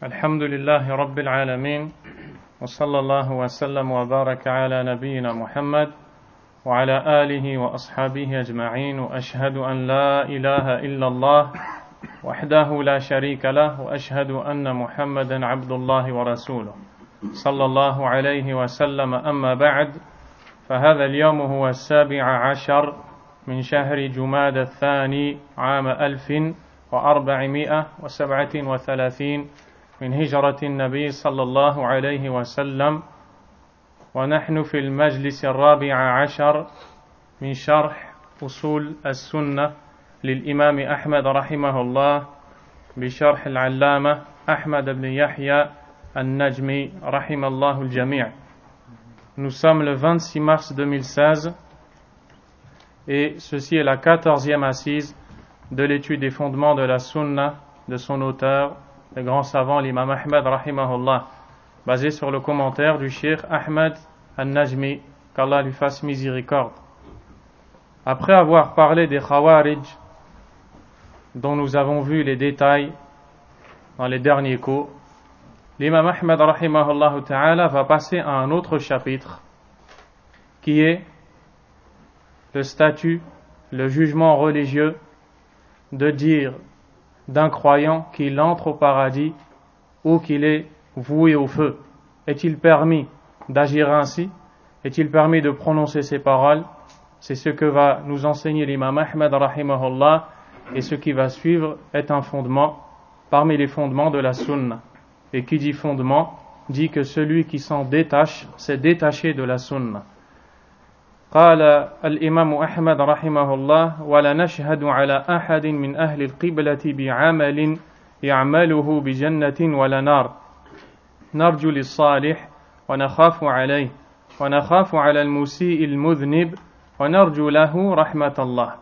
الحمد لله رب العالمين وصلى الله وسلم وبارك على نبينا محمد وعلى آله وأصحابه أجمعين وأشهد أن لا إله إلا الله وحده لا شريك له وأشهد أن محمدا عبد الله ورسوله صلى الله عليه وسلم أما بعد فهذا اليوم هو 17 من شهر جماد الثاني عام 1437 من هجرة النبي صلى الله عليه وسلم ونحن في المجلس 14 من شرح أصول السنة للإمام أحمد رحمه الله بشرح العلامة أحمد بن يحيى النجمي رحمه الله الجميع. Nous sommes le 26 mars 2016 et ceci est la 14e assise de l'étude des fondements de la Sunna de son auteur, le grand savant l'imam Ahmad rahimahullah, basé sur le commentaire du Cheikh Ahmad al-Najmi, qu'Allah lui fasse miséricorde. Après avoir parlé des Khawarij, dont nous avons vu les détails dans les derniers cours, l'imam Ahmad rahimahullah ta'ala va passer à un autre chapitre qui est le statut, le jugement religieux de dire d'un croyant qu'il entre au paradis ou qu'il est voué au feu. Est-il permis d'agir ainsi? Est-il permis de prononcer ces paroles? C'est ce que va nous enseigner l'imam Ahmad rahimahullah, et ce qui va suivre est un fondement parmi les fondements de la sunna. Et qui dit fondement dit que celui qui s'en détache s'est détaché de la sunna. قال الإمام أحمد رحمه الله ولا نشهد على أحد من أهل القبلة بعمل يعمله بجنة ولا نار نرجو للصالح ونخاف عليه ونخاف على المسيء المذنب ونرجو له رحمة الله.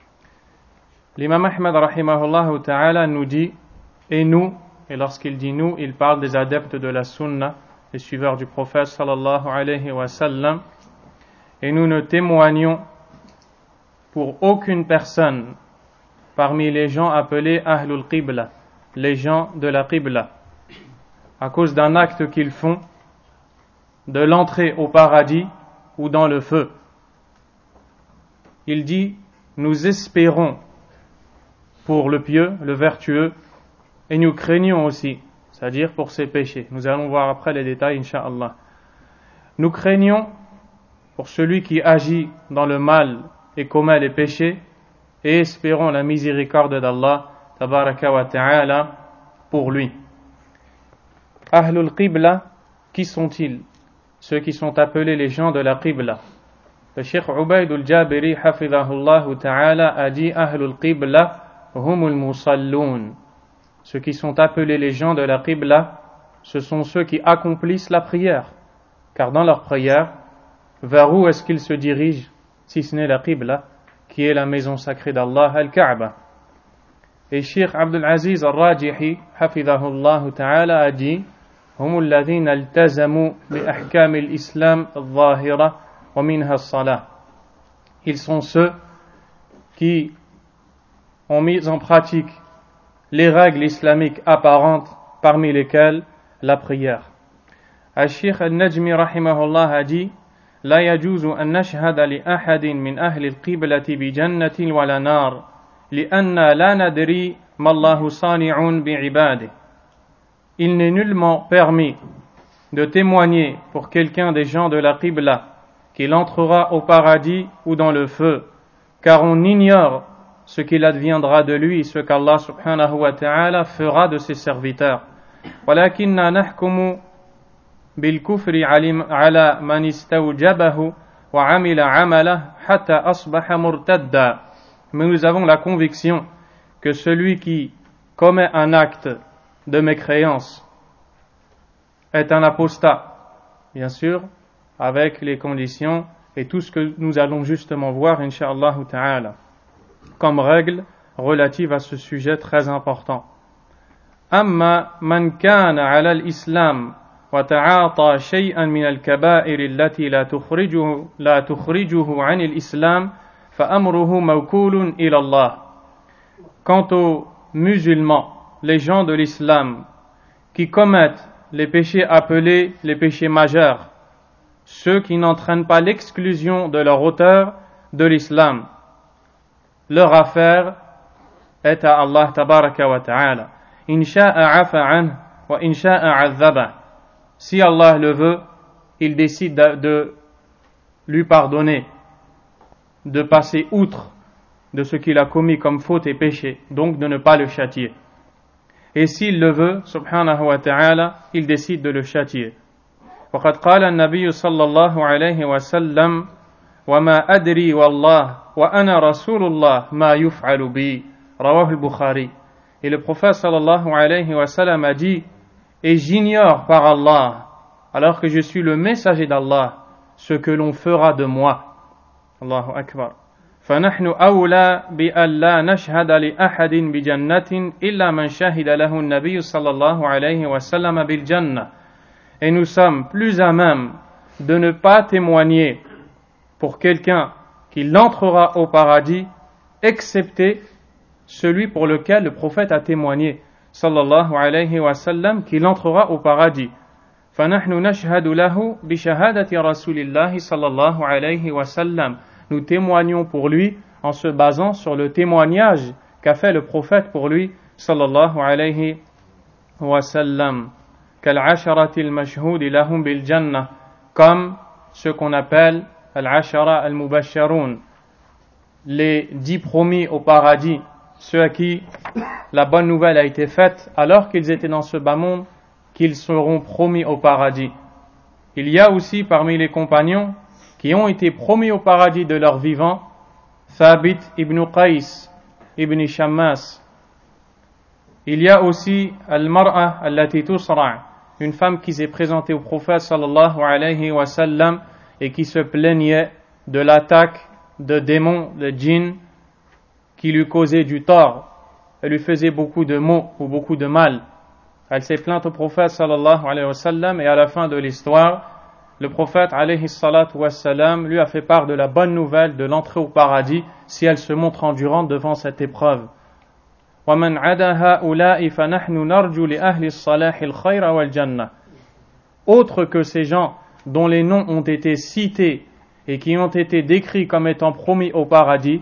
L'imam Ahmad rahimahullah ta'ala nous dit, et nous, et lorsqu'il dit nous, il parle des adeptes de la sunna, les suiveurs du prophète sallallahu alayhi wa sallam, et nous ne témoignons pour aucune personne parmi les gens appelés Ahlul Qibla, les gens de la Qibla, à cause d'un acte qu'ils font de l'entrée au paradis ou dans le feu. Il dit, nous espérons pour le pieux, le vertueux, et nous craignons aussi, c'est-à-dire pour ses péchés. Nous allons voir après les détails, incha'Allah. Nous craignons pour celui qui agit dans le mal et commet les péchés, et espérons la miséricorde d'Allah tabaraka wa ta'ala pour lui. Ahlul Qibla, qui sont-ils? Ceux qui sont appelés les gens de la Qibla. Le Cheikh Ubayd al-Jabiri hafidhahullah ta'ala a dit Ahlul Qibla humul musallun. Ceux qui sont appelés les gens de la Qibla, ce sont ceux qui accomplissent la prière, car dans leur prière, vers où est-ce qu'ils se dirigent, si ce n'est la Qibla, qui est la maison sacrée d'Allah, Al-Kaaba. Et Cheikh Abdul Aziz al-Rajihi, hafidhahullah ta'ala, a dit هم الذين التزموا بأحكام الإسلام الظاهرة ومنها الصلاة. Ils sont ceux qui ont mis en pratique les règles islamiques apparentes, parmi lesquelles la prière. Al-Sheikh al-Najmi rahimahullah a dit لا يجوز أن نشهد لأحد من أهل القبلة بجنة ولا نار لأن لا ندري ما الله صانع بعباده. Il n'est nullement permis de témoigner pour quelqu'un des gens de la Qibla qu'il entrera au paradis ou dans le feu, car on ignore ce qu'il adviendra de lui, ce qu'Allah subhanahu wa ta'ala fera de ses serviteurs. ولكننا نحكم بالكفر على من استوجبه وعمل عمله حتى أصبح مرتدا. Mais nous avons la conviction que celui qui commet un acte de mécréance est un apostat, bien sûr, avec les conditions et tout ce que nous allons justement voir, incha'Allah ta'ala, comme règle relative à ce sujet très important. أما من كان على الإسلام وتعاطى شيئا من الكبائر التي لا تخرجه عن الإسلام فأمره موكول إلى الله. Quant aux musulmans, les gens de l'islam, qui commettent les péchés appelés les péchés majeurs, ceux qui n'entraînent pas l'exclusion de leur auteur de l'islam. Leur affaire est à Allah tabaraka wa ta'ala. In sha'a afa anhu wa in sha'a 'adhaba. Si Allah le veut, il décide de lui pardonner, de passer outre de ce qu'il a commis comme faute et péché, donc de ne pas le châtier. Et s'il le veut, subhanahu wa ta'ala, il décide de le châtier. وقد قال النبي صلى الله عليه وسلم وما أدري والله وأنا رسول الله ما يفعل بي رواه البخاري. Et le prophète sallallahu alayhi wa sallam a dit, et j'ignore par Allah, alors que je suis le messager d'Allah, ce que l'on fera de moi. Allahu Akbar. فنحن أولى بأن لا نشهد لأحد بجنة إلا من شهد له النبي صلى الله عليه وسلم بالجنة. Et nous sommes plus à même de ne pas témoigner pour quelqu'un qui entrera au paradis, excepté celui pour lequel le prophète a témoigné, sallallahu alayhi wa sallam, qu'il entrera au paradis. فنحن نشهد له بشهادة رسول الله صلى الله عليه وسلم. Nous témoignons pour lui en se basant sur le témoignage qu'a fait le prophète pour lui, sallallahu alayhi wa sallam. كالعشرة المشهود لهم بالجنة, comme ce qu'on appelle al-ashara al-mubashsharun, les 10 promis au paradis, ceux à qui la bonne nouvelle a été faite alors qu'ils étaient dans ce bas monde, qu'ils seront promis au paradis. Il y a aussi parmi les compagnons qui ont été promis au paradis de leur vivant, Thabit ibn Qais ibn Shammas. Il y a aussi al-mar'a allati tusra', une femme qui s'est présentée au prophète sallallahu alayhi wa sallam et qui se plaignait de l'attaque de démons, de djinns, qui lui causaient du tort. Elle lui faisait beaucoup de maux ou beaucoup de mal. Elle s'est plainte au prophète sallallahu alayhi wa sallam et à la fin de l'histoire, le prophète alayhi salatu wa sallam lui a fait part de la bonne nouvelle de l'entrée au paradis si elle se montre endurante devant cette épreuve. وَمَنْ عَدَى هَؤُلَاءِ فَنَحْنُ نَرْجُو لِأَهْلِ الصَّلَاحِ الْخَيْرَ وَالْجَنَّةِ. Autres que ces gens dont les noms ont été cités et qui ont été décrits comme étant promis au paradis,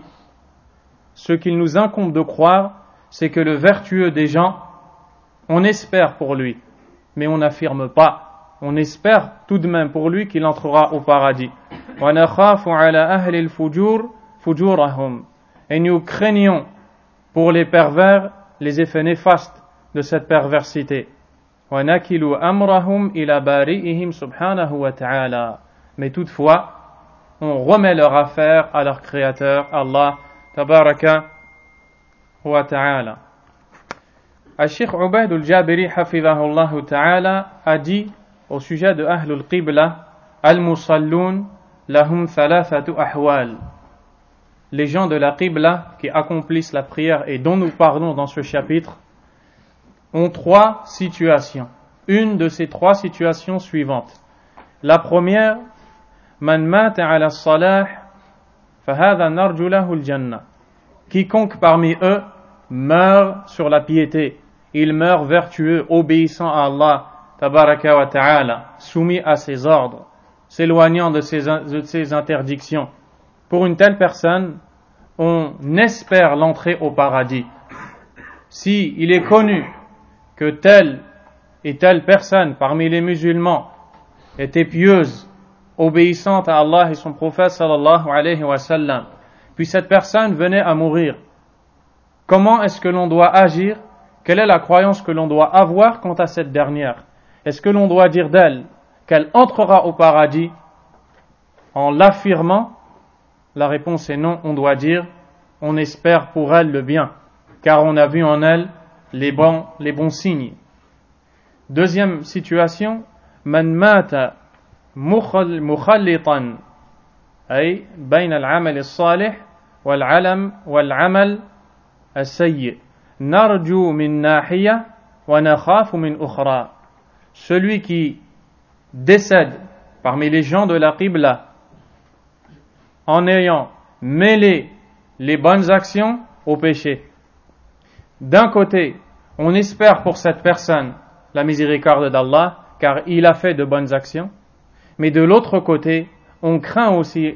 ce qu'il nous incombe de croire, c'est que le vertueux des gens, on espère pour lui, mais on n'affirme pas. On espère tout de même pour lui qu'il entrera au paradis. وَنَخَافُ عَلَى أَهْلِ الْفُجُورِ فُجُورَهُمْ. Et nous craignons pour les pervers les effets néfastes de cette perversité. وَنَكِلُ أَمْرَهُمْ إِلَى بَارِئِهِمْ سُبْحَانَهُ وَتَعَالَى. Mais toutefois, on remet leur affaire à leur créateur, Allah tabaraka wa ta'ala. Al-Sheikh Ubayd al-Jabiri hafidhahullah ta'ala a dit au sujet de Ahlul Qibla, Al-Musallun lahum thalathatu ahwal. Les gens de la Qibla qui accomplissent la prière et dont nous parlons dans ce chapitre ont 3 situations. Une de ces 3 situations suivantes. La première, Man mata ala salah fahadha narju lahu al-jannah. Quiconque parmi eux meurt sur la piété, il meurt vertueux, obéissant à Allah tabaraka wa ta'ala, soumis à ses ordres, s'éloignant de ses interdictions. Pour une telle personne, on espère l'entrée au paradis. Si il est connu que telle et telle personne parmi les musulmans était pieuse, obéissante à Allah et son prophète sallallahu alayhi wa sallam, puis cette personne venait à mourir, comment est-ce que l'on doit agir? Quelle est la croyance que l'on doit avoir quant à cette dernière? Est-ce que l'on doit dire d'elle qu'elle entrera au paradis en l'affirmant? La réponse est non, on doit dire on espère pour elle le bien, car on a vu en elle les bons signes. Deuxième situation, man mata mukhallitan ay bayna al-amal as-salih wal-amal as-sayyi narju min nahiya wa nakhafu min ukhra. Celui qui décède parmi les gens de la Qibla en ayant mêlé les bonnes actions au péché. D'un côté, on espère pour cette personne la miséricorde d'Allah, car il a fait de bonnes actions. Mais de l'autre côté, on craint aussi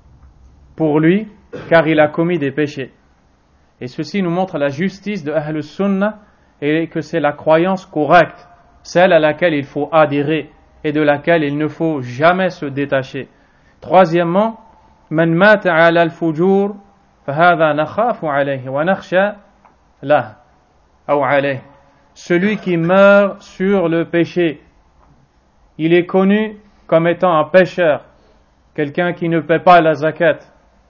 pour lui, car il a commis des péchés. Et ceci nous montre la justice de Ahl Sunnah et que c'est la croyance correcte, celle à laquelle il faut adhérer et de laquelle il ne faut jamais se détacher. Troisièmement, man mata ala al-fujur fahadha nakhafu alayhi wa nakhsha lah ou alayhi. Celui qui meurt sur le péché, il est connu comme étant un pécheur, quelqu'un qui ne paie pas la zakat,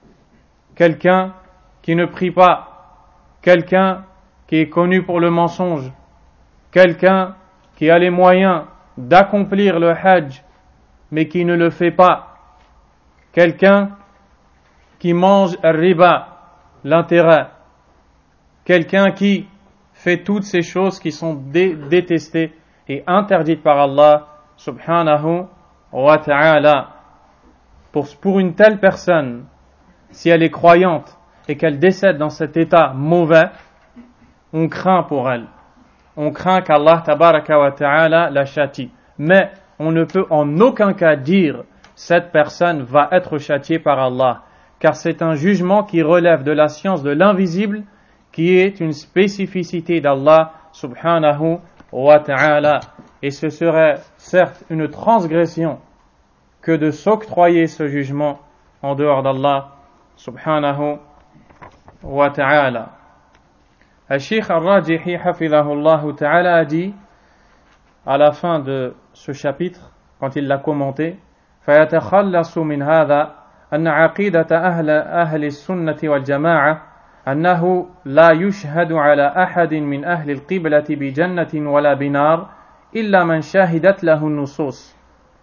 quelqu'un qui ne prie pas, quelqu'un qui est connu pour le mensonge, quelqu'un qui a les moyens d'accomplir le hajj, mais qui ne le fait pas, quelqu'un qui mange riba, l'intérêt, quelqu'un qui fait toutes ces choses qui sont détestées et interdites par Allah subhanahu wa ta'ala. Pour une telle personne, si elle est croyante et qu'elle décède dans cet état mauvais, on craint pour elle. On craint qu'Allah tabaraka wa ta'ala la châtie. Mais on ne peut en aucun cas dire cette personne va être châtiée par Allah, car c'est un jugement qui relève de la science de l'invisible, qui est une spécificité d'Allah subhanahu wa ta'ala. Et ce serait certes une transgression que de s'octroyer ce jugement en dehors d'Allah subhanahu wa ta'ala. Al-Sheikh Al-Rajihi hafidhahullah ta'ala a dit à la fin de ce chapitre, quand il l'a commenté, فَيَتَخَلَّصُ مِنْ هَذَا أَنَّ عَقِيدَةَ أهل السنة والجماعة أنه لا يشهد على أحد من أهل القبلة بجنة ولا بنار إلا من شهدت له النصوص.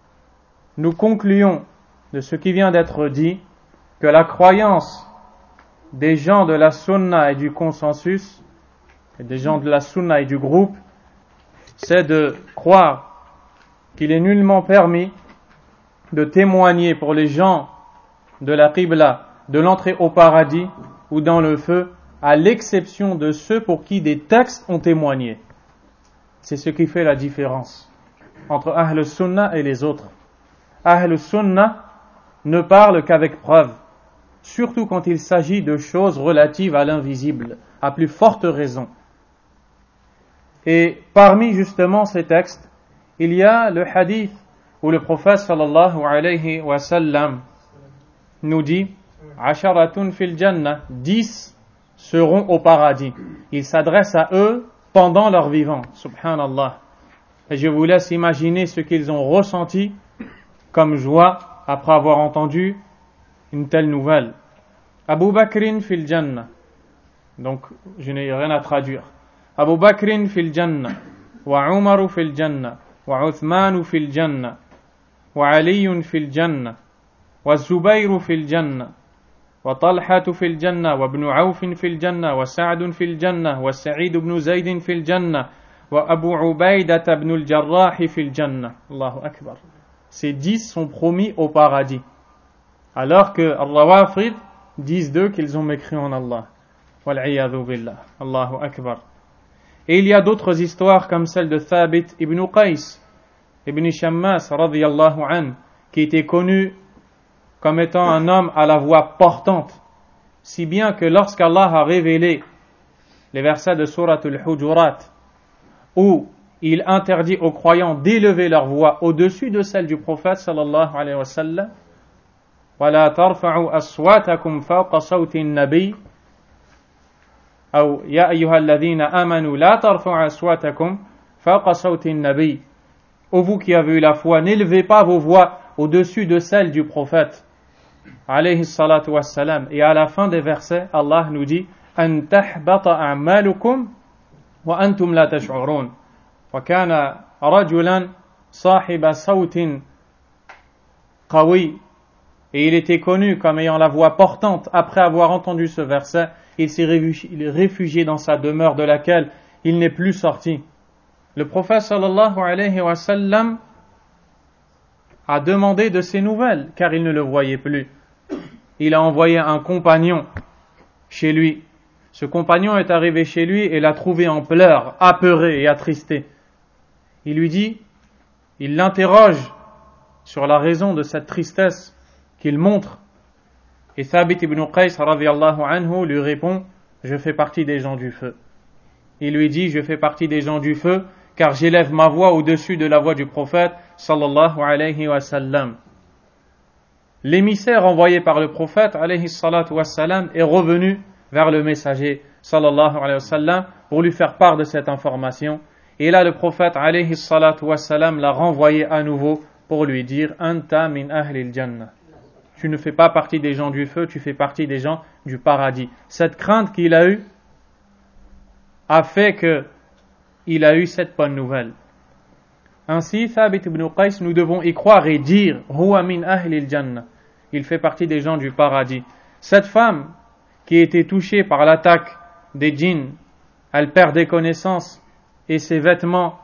Nous concluons de ce qui vient d'être dit que la croyance des gens de la sunna et du consensus, et des gens de la sunna et du groupe, c'est de croire qu'il est nullement permis de témoigner pour les gens de la qibla de l'entrée au paradis ou dans le feu, à l'exception de ceux pour qui des textes ont témoigné. C'est ce qui fait la différence entre Ahl Sunnah et les autres. Ahl Sunnah ne parle qu'avec preuve, surtout quand il s'agit de choses relatives à l'invisible, à plus forte raison. Et parmi justement ces textes, il y a le hadith où le prophète sallallahu alayhi wa sallam nous dit Asharatun fil jannah, 10 seront au paradis. Il s'adresse à eux pendant leur vivant, subhanallah. Et je vous laisse imaginer ce qu'ils ont ressenti comme joie après avoir entendu une telle nouvelle. Abu Bakrin fil jannah, donc je n'ai rien à traduire. Abu Bakrin fil jannah, wa Umaru fil jannah, wa Uthmanu fil jannah, wa Aliyun fil jannah, wa Zubayru fil jannah, وطلحة في الجنة وابن عوف في الجنة وسعد في الجنة وسعيد بن زيد في الجنة وأبو عبيدة بن الجراح في الجنة. Allahu Akbar. Ces 10 sont promis au paradis. Alors que Al-Rawafid disent d'eux qu'ils ont mécru en Allah. Wal'iyadhu billah. Allahu Akbar. Et il y a d'autres histoires comme celle de Thabit ibn Qais, ibn Shammas radiyallahu anhu, qui était connu comme étant un homme à la voix portante, si bien que lorsqu'Allah a révélé les versets de Surat al-Hujurat, où il interdit aux croyants d'élever leur voix au-dessus de celle du prophète sallallahu alayhi wa sallam, وَلَا تَرْفَعُوا أَصْوَاتَكُمْ فَوْقَ صَوْتِ النَّبِيِّ أو يا أيها الذين آمنوا لا ترفعوا أصواتكم فوق صوت النبي. Ô vous qui avez eu la foi, n'élevez pas vos voix au-dessus de celle du prophète alayhi salatu wassalam. Et à la fin des versets, Allah nous dit أن تحبط أعمالكم وأنتم لا تشعرون وكان رجلا صاحب صوت قوي. Et il était connu comme ayant la voix portante. Après avoir entendu ce verset, il s'est réfugié dans sa demeure de laquelle il n'est plus sorti. Le prophète sallallahu alayhi wa sallam a demandé de ses nouvelles, car il ne le voyait plus. Il a envoyé un compagnon chez lui. Ce compagnon est arrivé chez lui et l'a trouvé en pleurs, apeuré et attristé. il lui dit, il l'interroge sur la raison de cette tristesse qu'il montre. Et Thabit ibn Qais radiyallahu anhu lui répond, je fais partie des gens du feu. Il lui dit, je fais partie des gens du feu, car j'élève ma voix au-dessus de la voix du prophète sallallahu alayhi wa sallam. L'émissaire envoyé par le prophète alayhi salatu wa sallam est revenu vers le messager sallallahu alayhi wa sallam pour lui faire part de cette information. Et là le prophète alayhi salatu wa sallam l'a renvoyé à nouveau pour lui dire, Anta min ahli al-jannah. Tu ne fais pas partie des gens du feu, tu fais partie des gens du paradis. Cette crainte qu'il a eue a fait qu'il a eu cette bonne nouvelle. Ainsi, Thabit ibn Qais, nous devons y croire et dire, Huwa min ahli al-jannah. Il fait partie des gens du paradis. Cette femme qui était touchée par l'attaque des djinns, elle perdait connaissance et ses vêtements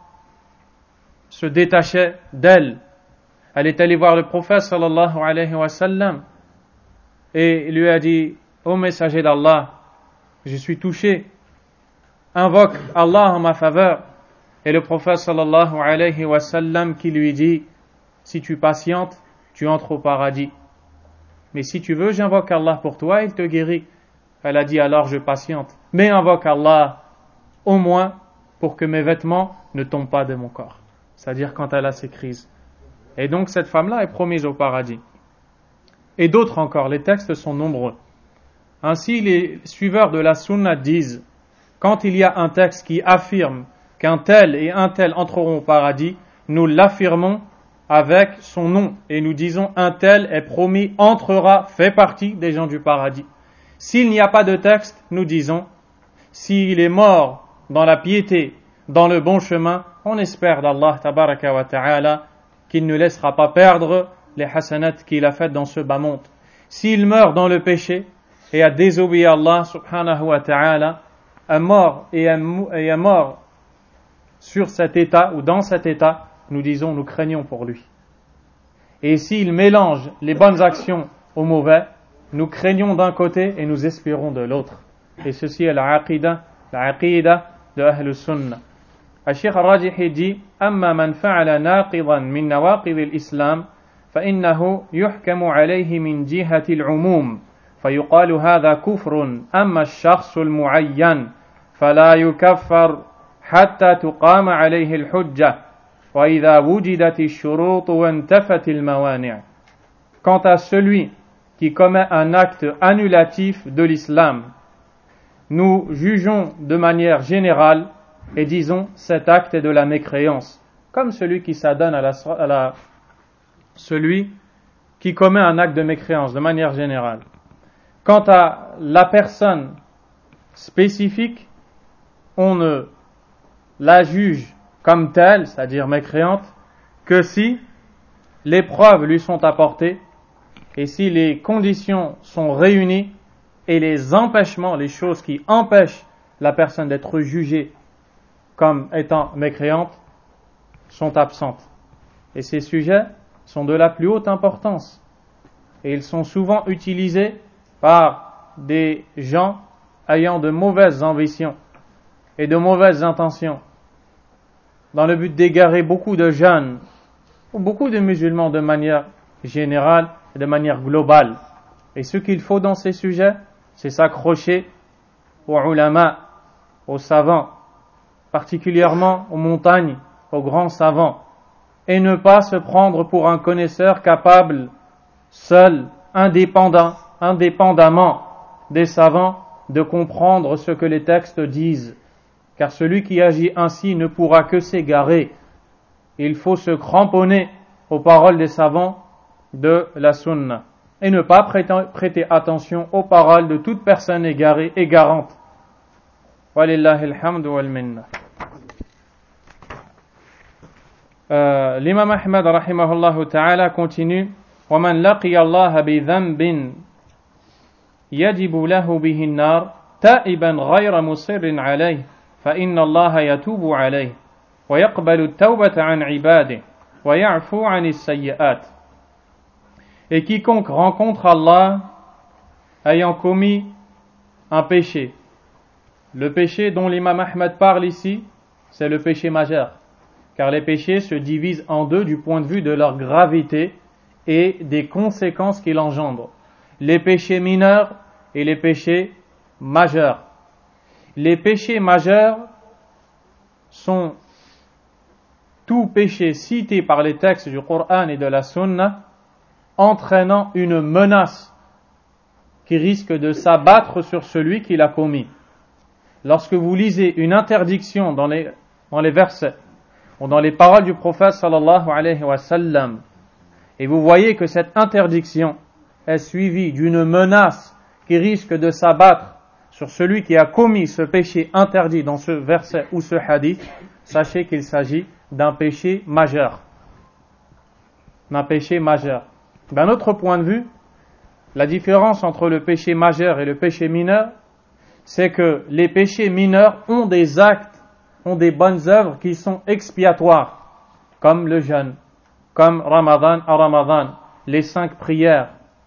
se détachaient d'elle. Elle est allée voir le prophète sallallahu alayhi wa sallam et lui a dit, ô messager d'Allah, je suis touché, invoque Allah en ma faveur. Et le prophète sallallahu alayhi wa sallam qui lui dit, si tu patientes, tu entres au paradis. Mais si tu veux, j'invoque Allah pour toi, il te guérit. Elle a dit, alors je patiente. Mais invoque Allah au moins pour que mes vêtements ne tombent pas de mon corps. C'est-à-dire quand elle a ses crises. Et donc cette femme-là est promise au paradis. Et d'autres encore, les textes sont nombreux. Ainsi, les suiveurs de la sunna disent, quand il y a un texte qui affirme qu'un tel et un tel entreront au paradis, nous l'affirmons avec son nom et nous disons un tel est promis, entrera, fait partie des gens du paradis. S'il n'y a pas de texte, nous disons, s'il est mort dans la piété, dans le bon chemin, on espère d'Allah tabaraka wa ta'ala qu'il ne laissera pas perdre les hasanat qu'il a faites dans ce bas monde. S'il meurt dans le péché et a désobéi à Allah subhanahu wa ta'ala, est mort sur cet état ou dans cet état, nous disons, nous craignons pour lui. Et s'il mélange les bonnes actions aux mauvais, nous craignons d'un côté et nous espérons de l'autre. Et ceci est la aqida de Ahl Sunnah. الشيخ الراجحي dit أما من فعل ناقضا من نواقض الإسلام فإنه يحكم عليه من جهة العموم فيقال هذا كفر أما الشخص المعين فلا يكفر حتى تقام عليه الحجة وإذا وجدت الشروط وانتفت الموانع. Quant à celui qui commet un acte annulatif de l'islam, nous jugeons de manière générale et disons cet acte est de la mécréance, comme celui qui s'adonne celui qui commet un acte de mécréance de manière générale. Quant à la personne spécifique, on ne la juge comme telle, c'est-à-dire mécréante, que si les preuves lui sont apportées et si les conditions sont réunies et les empêchements, les choses qui empêchent la personne d'être jugée comme étant mécréante sont absentes. Et ces sujets sont de la plus haute importance et ils sont souvent utilisés par des gens ayant de mauvaises ambitions et de mauvaises intentions dans le but d'égarer beaucoup de jeunes ou beaucoup de musulmans de manière générale et de manière globale. Et ce qu'il faut dans ces sujets, c'est s'accrocher aux ulama, aux savants, particulièrement aux montagnes, aux grands savants, et ne pas se prendre pour un connaisseur capable, seul, indépendamment des savants, de comprendre ce que les textes disent. Car celui qui agit ainsi ne pourra que s'égarer. Il faut se cramponner aux paroles des savants de la sunna et ne pas prêter attention aux paroles de toute personne égarante. Walillahi alhamdu wal minna. L'imam Ahmad rahimahullah ta'ala continue وَمَنْ لَقِيَ اللَّهَ بِذَنْبٍ يَجِبُ لَهُ بِهِ النَّارِ تَائِبًا غَيْرَ مُصِرٍّ عَلَيْهِ فإن الله يتوب عليه ويقبل التوبة عن عباده ويعفو عن السيئات. Et quiconque rencontre Allah ayant commis un péché, le péché dont l'imam Ahmad parle ici, c'est le péché majeur. car les péchés se divisent en deux du point de vue de leur gravité et des conséquences qu'ils engendrent. Les péchés mineurs et les péchés majeurs. Les péchés majeurs sont tout péché cité par les textes du Coran et de la Sunna entraînant une menace qui risque de s'abattre sur celui qui l'a commis. Lorsque vous lisez une interdiction dans les versets ou dans les paroles du prophète sallallahu alayhi wa sallam, et vous voyez que cette interdiction est suivie d'une menace qui risque de s'abattre sur celui qui a commis ce péché interdit dans ce verset ou ce hadith, sachez qu'il s'agit d'un péché majeur. D'un péché majeur. D'un autre point de vue, la différence entre le péché majeur et le péché mineur, c'est que les péchés mineurs ont des actes, ont des bonnes œuvres qui sont expiatoires, comme le jeûne, comme Ramadan à Ramadan, les 5 prières,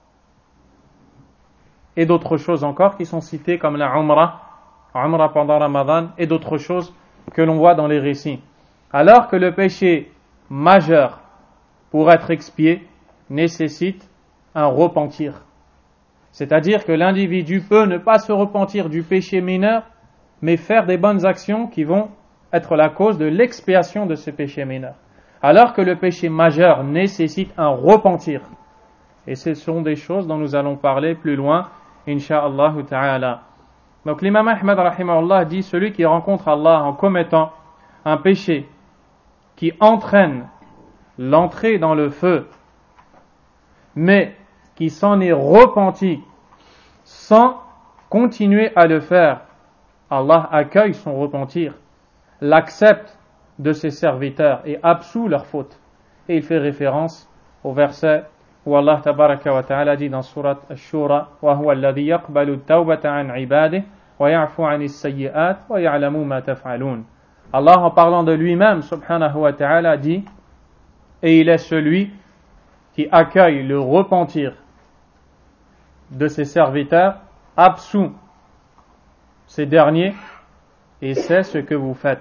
et d'autres choses encore qui sont citées comme la Umrah pendant Ramadan, et d'autres choses que l'on voit dans les récits. Alors que le péché majeur, pour être expié, nécessite un repentir. C'est-à-dire que l'individu peut ne pas se repentir du péché mineur, mais faire des bonnes actions qui vont être la cause de l'expiation de ce péché mineur. Alors que le péché majeur nécessite un repentir. Et ce sont des choses dont nous allons parler plus loin, incha'Allah ta'ala. Donc l'imam Ahmad rahimahullah dit, celui qui rencontre Allah en commettant un péché qui entraîne l'entrée dans le feu, mais qui s'en est repenti sans continuer à le faire, Allah accueille son repentir, l'accepte de ses serviteurs et absout leurs fautes. Et il fait référence au verset où Allah tabaraka wa ta'ala dit dans surat Ash-Shura, wa huwa alladhi yaqbalu at-tawbata 'an 'ibadihi wa ya'fu 'anis sayyi'at wa ya'lamu ma taf'alun. Allah, en parlant de lui-même subhanahu wa ta'ala, dit, et il est celui qui accueille le repentir de ses serviteurs, absout ces derniers et sait ce que vous faites.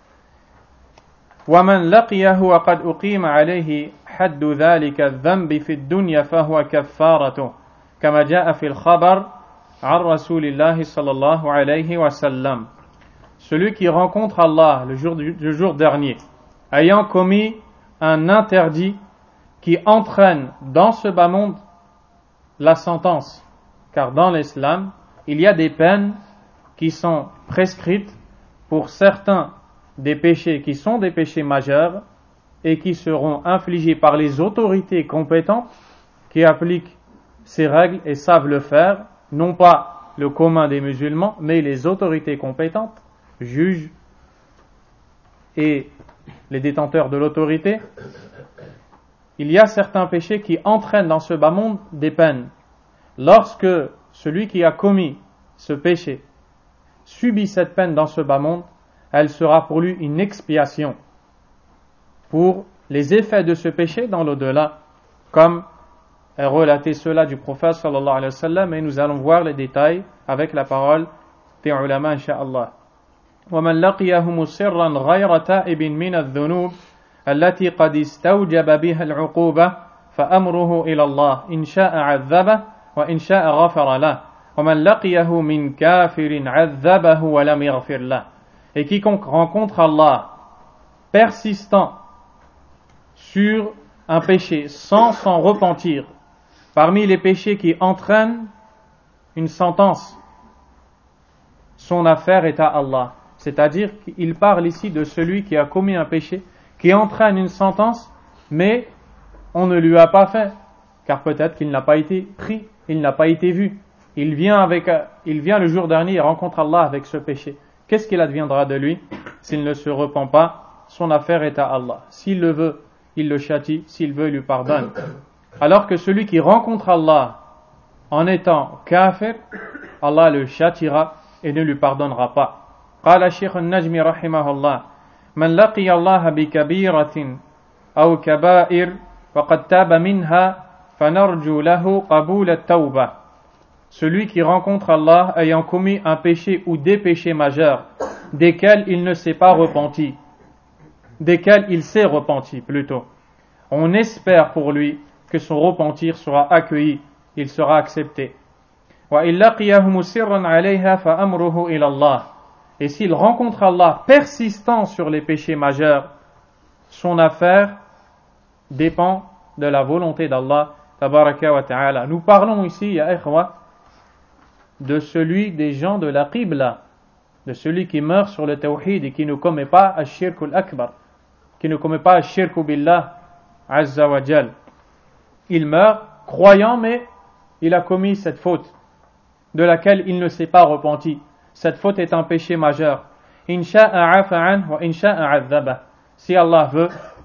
وَمَنْ لَقِيَهُ وَقَدْ أُقِيمَ عَلَيْهِ حَدُّ ذَلِكَ الذَّنْبِ فِي الدُّنْيَا فَهُوَ كَفَّارَةٌ كما جاء في الخبر عن رسول الله صلى الله عليه وسلم. Celui qui rencontre Allah le jour dernier, ayant commis un interdit qui entraîne dans ce bas monde la sentence. Car dans l'islam, il y a des peines qui sont prescrites pour certains des péchés qui sont des péchés majeurs et qui seront infligés par les autorités compétentes qui appliquent ces règles et savent le faire, non pas le commun des musulmans, mais les autorités compétentes, juges et les détenteurs de l'autorité. Il y a certains péchés qui entraînent dans ce bas monde des peines. Lorsque celui qui a commis ce péché subit cette peine dans ce bas monde, elle sera pour lui une expiation pour les effets de ce péché dans l'au-delà, comme est relaté cela du prophète sallallahu alayhi wa sallam, et nous allons voir les détails avec la parole des ulama incha'Allah. وَمَنْ لَقِيَهُ مُصِرًّا غَيْرَ تَائِبٍ مِنَ الذُّنُوبِ التي قد استوجب بها العقوبة فأمره إلى الله إن شاء عذبه وإن شاء غفر له ومن لقيه من كافر عذبه ولم يغفر له. Et quiconque rencontre Allah persistant sur un péché sans s'en repentir, parmi les péchés qui entraînent une sentence, son affaire est à Allah. C'est-à-dire qu'il parle ici de celui qui a commis un péché qui entraîne une sentence, mais on ne lui a pas fait, car peut-être qu'il n'a pas été pris, il n'a pas été vu. Il vient le jour dernier et rencontre Allah avec ce péché. Qu'est-ce qu'il adviendra de lui s'il ne se repent pas? Son affaire est à Allah. S'il le veut, il le châtie, s'il veut, il lui pardonne. Alors que celui qui rencontre Allah en étant kafir, Allah le châtiera et ne lui pardonnera pas. قال الشيخ النجمي رحمه الله من لقي الله بكبيرة أو كبائر وقد تاب منها فنرجو له قبول التوبة. Celui qui rencontre Allah ayant commis un péché ou des péchés majeurs, desquels il ne s'est pas repenti. desquels il s'est repenti plutôt. On espère pour lui que son repentir sera accueilli, il sera accepté. Et s'il rencontre Allah persistant sur les péchés majeurs, son affaire dépend de la volonté d'Allah tabaraka wa ta'ala. Nous parlons ici, ya ikhwa, de celui des gens de la Qibla, de celui qui meurt sur le tawhid et qui ne commet pas ash-shirk al-akbar, qui ne commet pas ash-shirk billah azza wa jal. Il meurt croyant, mais il a commis cette faute de laquelle il ne s'est pas repenti. Cette faute est un péché majeur. Insha'a afa'an wa insha'a azabah. Si Allah veut,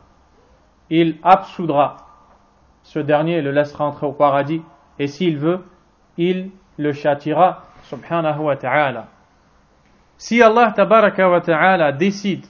il absoudra ce dernier et le laissera entrer au paradis, et s'il veut, il le châtiera, subhanahu wa ta'ala. Si Allah tabaraka wa ta'ala décide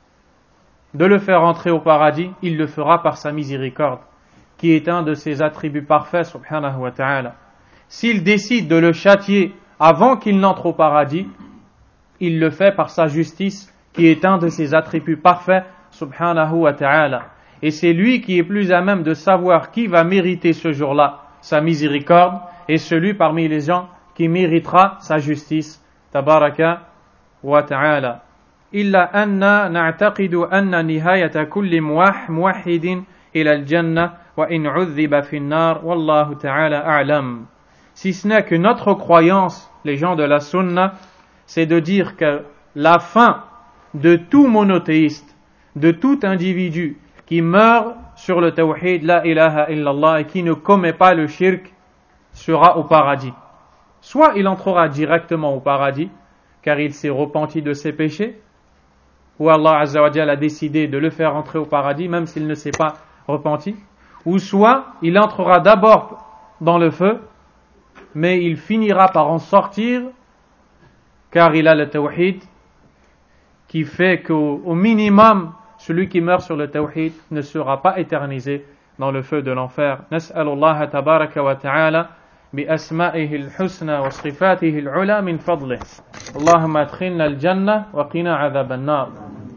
de le faire entrer au paradis, il le fera par sa miséricorde, qui est un de ses attributs parfaits, subhanahu wa ta'ala. S'il décide de le châtier avant qu'il n'entre au paradis, il le fait par sa justice, qui est un de ses attributs parfaits, subhanahu wa ta'ala. Et c'est lui qui est plus à même de savoir qui va mériter ce jour-là sa miséricorde, et celui parmi les gens qui méritera sa justice, tabaraka wa ta'ala. Illa anna na'taqidu anna nihayata kulli muwahhidin ila al-jannah wa in 'udhiba fi an-nar wallahu ta'ala a'lam. Si ce n'est que notre croyance, les gens de la sunna, c'est de dire que la fin de tout monothéiste, de tout individu qui meurt sur le tawhid, la ilaha illallah, et qui ne commet pas le shirk, sera au paradis. Soit il entrera directement au paradis, car il s'est repenti de ses péchés, ou Allah Azza wa Jalla a décidé de le faire entrer au paradis, même s'il ne s'est pas repenti, ou soit il entrera d'abord dans le feu, mais il finira par en sortir, car il a le tawhid, qui fait qu'au minimum, celui qui meurt sur le tawhid ne sera pas éternisé dans le feu de l'enfer. Nas'alullah tabaraka wa ta'ala بأسمائه الحسنى وصفاته العلى من فضله اللهم ادخلنا الجنة وقنا عذاب النار.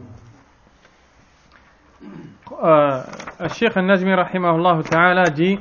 الشيخ النجمي رحمه الله تعالى dit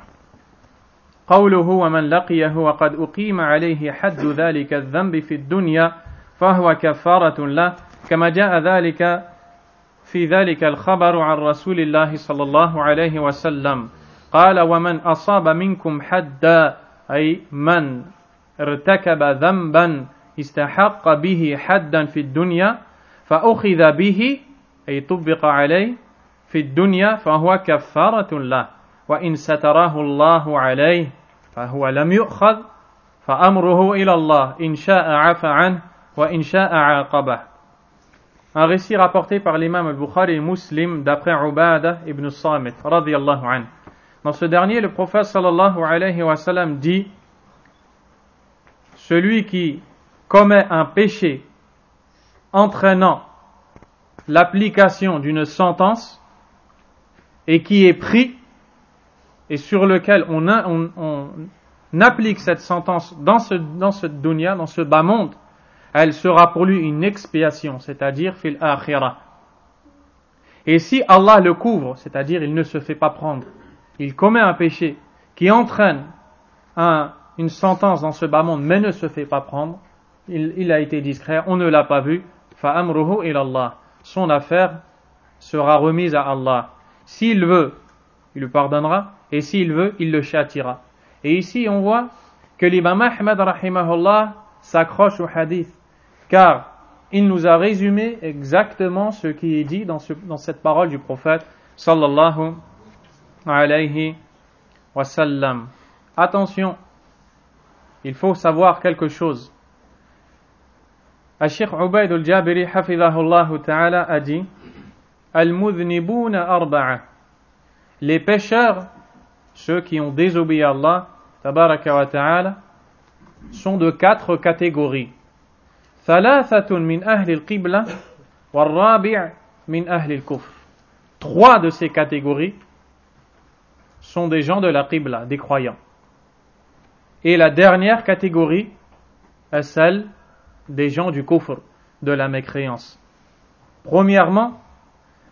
قوله ومن لقيه وقد أقيم عليه حد ذلك الذنب في الدنيا فهو كفارة له كما جاء ذلك في ذلك الخبر عن رسول الله صلى الله عليه وسلم قال ومن أصاب منكم حدا أي من ارتكب ذنبا استحق به حدا في الدنيا فأخذ به أي طبق عليه في الدنيا فهو كفارة له وإن ستره الله عليه فهو لم يؤخذ فأمره إلى الله إن شاء عفى عنه وإن شاء عاقبه. Un récit rapporté par l'imam al-Bukhari et Muslim d'après Ubadah ibn Samit radiyallahu anhu. Dans ce dernier, le prophète sallallahu alayhi wa sallam dit celui qui commet un péché entraînant l'application d'une sentence et qui est pris et sur lequel on applique cette sentence dans ce dunya, dans ce bas monde, elle sera pour lui une expiation, c'est-à-dire fil akhirah. Et si Allah le couvre, c'est-à-dire il ne se fait pas prendre, il commet un péché qui entraîne une sentence dans ce bas monde mais ne se fait pas prendre, il a été discret, on ne l'a pas vu, fa'amruhu ila Allah. Son affaire sera remise à Allah. S'il veut, il le pardonnera, et s'il veut, il le châtira. Et ici, on voit que l'imam Ahmad rahimahullah s'accroche au hadith, car il nous a résumé exactement ce qui est dit dans cette parole du prophète sallallahu alayhi wa sallam. Attention, il faut savoir quelque chose. Al-Sheikh Ubayd al-Jabiri hafidhahullah ta'ala a dit Al-mudhnibuna arba'a. Les pécheurs, ceux qui ont désobéi à Allah tabaraka wa ta'ala, sont de 4 catégories. Thalathatun min ahli al-qibla wal-rabi' min ahli al-kufr. 3 de ces catégories sont des gens de la qibla, des croyants. Et la dernière catégorie est celle des gens du kufr, de la mécréance. Premièrement,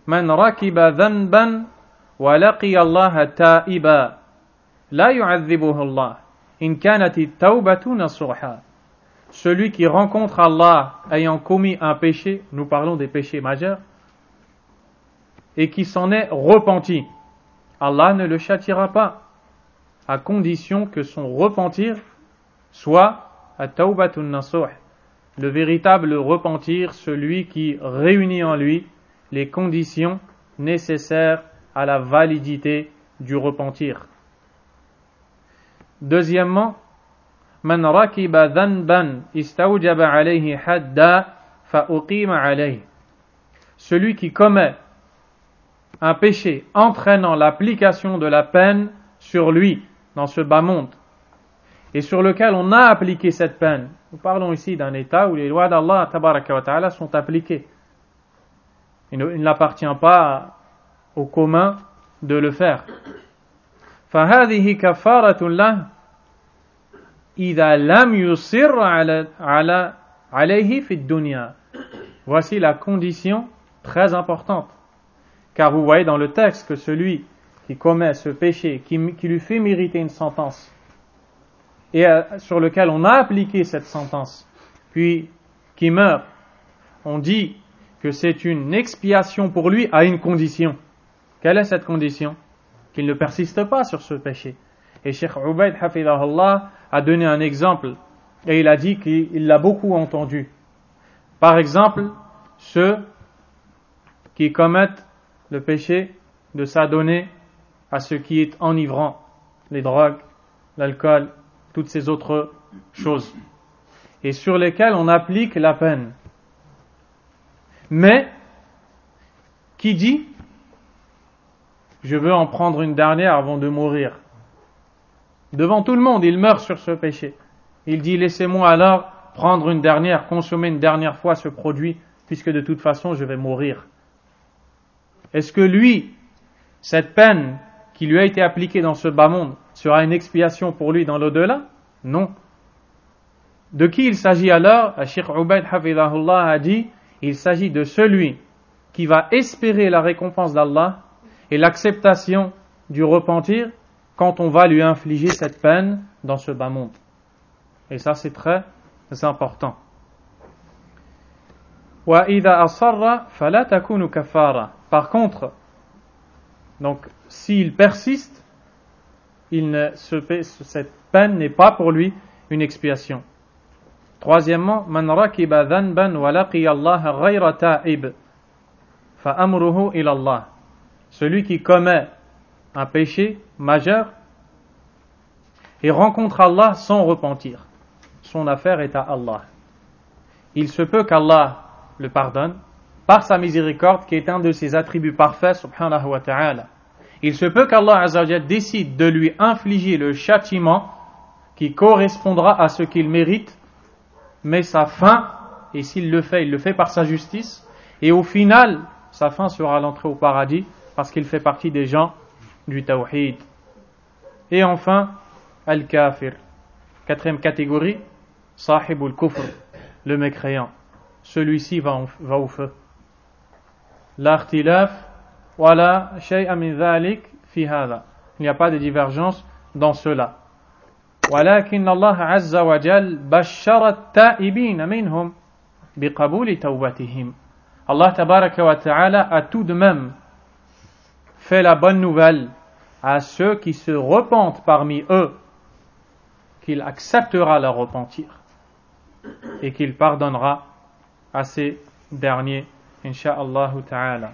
من ركب ذنبا ولقي الله تائبا لا يعذبه الله إن كانت التوبة نصوحا. Celui qui rencontre Allah ayant commis un péché, nous parlons des péchés majeurs, et qui s'en est repenti, Allah ne le châtiera pas, à condition que son repentir soit at-tawbatun nasuh, le véritable repentir, celui qui réunit en lui les conditions nécessaires à la validité du repentir. Deuxièmement, man rakiba dhanban istawjaba alayhi hadda fa uqima alayhi. Celui qui commet un péché entraînant l'application de la peine sur lui dans ce bas monde et sur lequel on a appliqué cette peine. Nous parlons ici d'un état où les lois d'Allah tabaraka wa ta'ala sont appliquées. Il n'appartient pas au commun de le faire. فهذه كفارة له إذا لم يصر عليه في الدنيا. Voici la condition très importante. Car vous voyez dans le texte que celui qui commet ce péché, qui lui fait mériter une sentence, et sur lequel on a appliqué cette sentence, puis qui meurt, on dit que c'est une expiation pour lui à une condition. Quelle est cette condition? Qu'il ne persiste pas sur ce péché. Et Cheikh Ubayd hafidahullah a donné un exemple, et il a dit qu'il l'a beaucoup entendu. Par exemple, ceux qui commettent le péché de s'adonner à ce qui est enivrant, les drogues, l'alcool, toutes ces autres choses, et sur lesquelles on applique la peine. Mais, qui dit « Je veux en prendre une dernière avant de mourir ». Devant tout le monde, il meurt sur ce péché. Il dit « Laissez-moi alors prendre une dernière, consommer une dernière fois ce produit, puisque de toute façon je vais mourir ». Est-ce que lui, cette peine qui lui a été appliquée dans ce bas monde, sera une expiation pour lui dans l'au-delà? Non. De qui il s'agit alors? Cheikh Ubayd hafidahullah a dit, il s'agit de celui qui va espérer la récompense d'Allah et l'acceptation du repentir quand on va lui infliger cette peine dans ce bas monde. Et ça c'est très important. وَإِذَا أَصَرَّ فَلَا تَكُونُ كَفَّارًا. Par contre, donc s'il persiste, cette peine n'est pas pour lui une expiation. Troisièmement, man rakiba dhanban wa laqiya Allah ghayra ta'ib fa amruhu ila Allah. Celui qui commet un péché majeur et rencontre Allah sans repentir, son affaire est à Allah. Il se peut qu'Allah le pardonne par sa miséricorde, qui est un de ses attributs parfaits, subhanahu wa ta'ala. Il se peut qu'Allah azza wa jalla décide de lui infliger le châtiment qui correspondra à ce qu'il mérite, mais sa fin, et s'il le fait, il le fait par sa justice, et au final, sa fin sera l'entrée au paradis, parce qu'il fait partie des gens du tawhid. Et enfin, al-kafir. Quatrième catégorie, sahibul kufr, le mécréant. Celui-ci va au feu. La ikhtilaf wala shay'a min dhalik fi hadha. Il n'y a pas de divergence dans cela. ولكن الله عز وجل بشر التائبين منهم بقبول توبتهم. Allah tabaraka wa ta'ala a tout de même fait la bonne nouvelle à ceux qui se repentent parmi eux, qu'il acceptera leur repentir et qu'il pardonnera à ces derniers, insha'Allah ta'ala.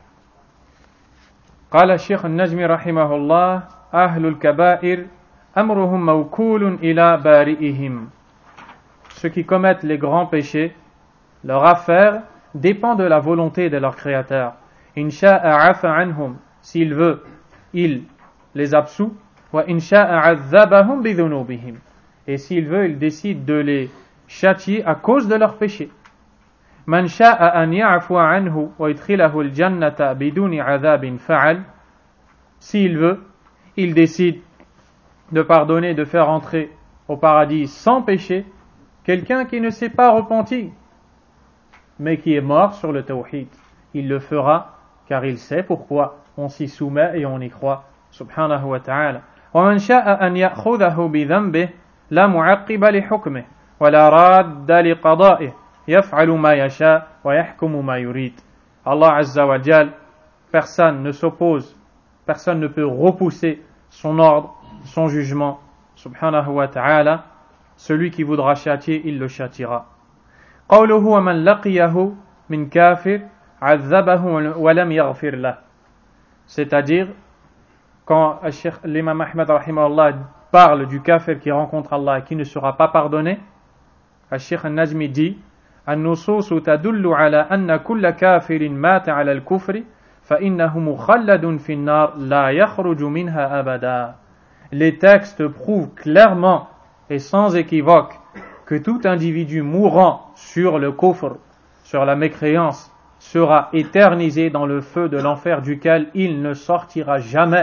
قال الشيخ النجمي رحمه الله أهل الكبائر أمرهم موكول إلى بارئهم. Ceux qui commettent les grands péchés, leur affaire dépend de la volonté de leur créateur. إن شاء عفى عنهم, s'il veut, il les absout. وإن شاء عذبهم بذنوبهم, et s'il veut, il décide de les châtier à cause de leurs péchés. من شاء أن يعفو عنه ويدخله الجنة بدون عذاب فعل. S'il veut, il décide de pardonner, de faire entrer au paradis sans péché quelqu'un qui ne s'est pas repenti, mais qui est mort sur le tawhid. Il le fera car il sait pourquoi on s'y soumet et on y croit. Subhanahu wa ta'ala. ومن شاء أن يأخذه بذنبه لا معقب لحكمه ولا راد لقضائه يفعل ما يشاء ويحكم ما يريد. Allah Azza wa Jal, personne ne s'oppose, personne ne peut repousser son ordre, son jugement. Subhanahu wa ta'ala. Celui qui voudra châtier, il le châtiera. قوله ومن لقيه من كافر عذبه ولم يغفر له. C'est-à-dire, quand l'imam Ahmad rahimahullah parle du kafir qui rencontre Allah et qui ne sera pas pardonné, Cheikh al-Najmi dit النصوص تدل على أن كل كافر مات على الكفر فإنه مخلد في النار لا يخرج منها أبدا. Les textes prouvent clairement et sans équivoque que tout individu mourant sur le kufr, sur la mécréance, sera éternisé dans le feu de l'enfer duquel il ne sortira jamais.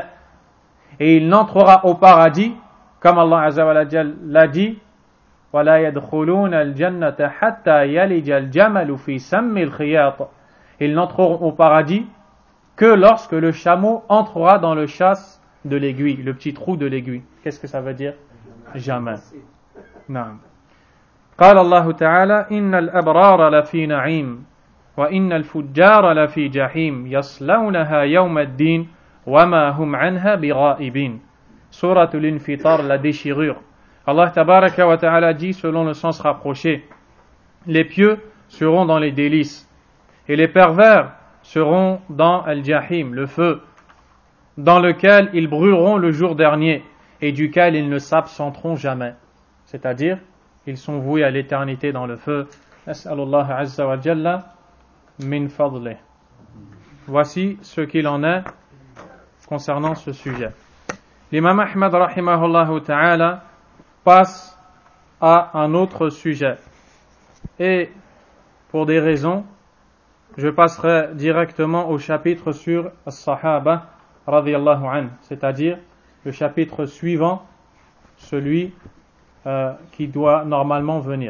Et il n'entrera au paradis, comme Allah Azza wa Jal l'a dit, وَلَا يَدْخُلُونَ الْجَنَّةَ حَتَّى يَلِجَ الْجَمَلُ فِي سَمِّ الْخِيَاطِ. Ils n'entreront au paradis que lorsque le chameau entrera dans le chasse de l'aiguille, le petit trou de l'aiguille. Qu'est-ce que ça veut dire? Jamais. Non. قال الله تعالى إن الأبرار لفي نعيم وإن الفجار لفي جحيم يصلونها يوم الدين وما هم عنها بغائبين. Surat al-Infitar, la déchirure. Allah tabaraka wa ta'ala dit selon le sens rapproché, les pieux seront dans les délices et les pervers seront dans al-Jahim, le feu, dans lequel ils brûleront le jour dernier et duquel ils ne s'absenteront jamais. C'est-à-dire, ils sont voués à l'éternité dans le feu. Nas'alullah azza wa jalla min fadlih. Voici ce qu'il en est concernant ce sujet. L'imam Ahmad rahimahullah ta'ala passe à un autre sujet. Et pour des raisons, je passerai directement au chapitre sur as-sahaba radiyallahu anhu, c'est-à-dire le chapitre suivant, celui qui doit normalement venir.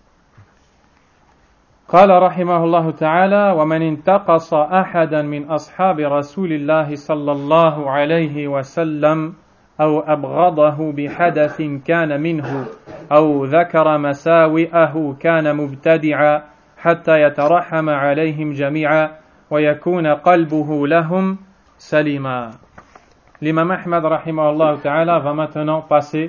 قال رحمه الله تعالى ومن انتقص أحدا من أصحاب رسول الله صلى الله عليه وسلم أو أبغضه بحدث كان منه أو ذكر مساوئه كان مبتدعا حتى يترحم عليهم جميعا ويكون قلبه لهم سليما. L'imam Ahmad rahimahullah ta'ala va maintenant passer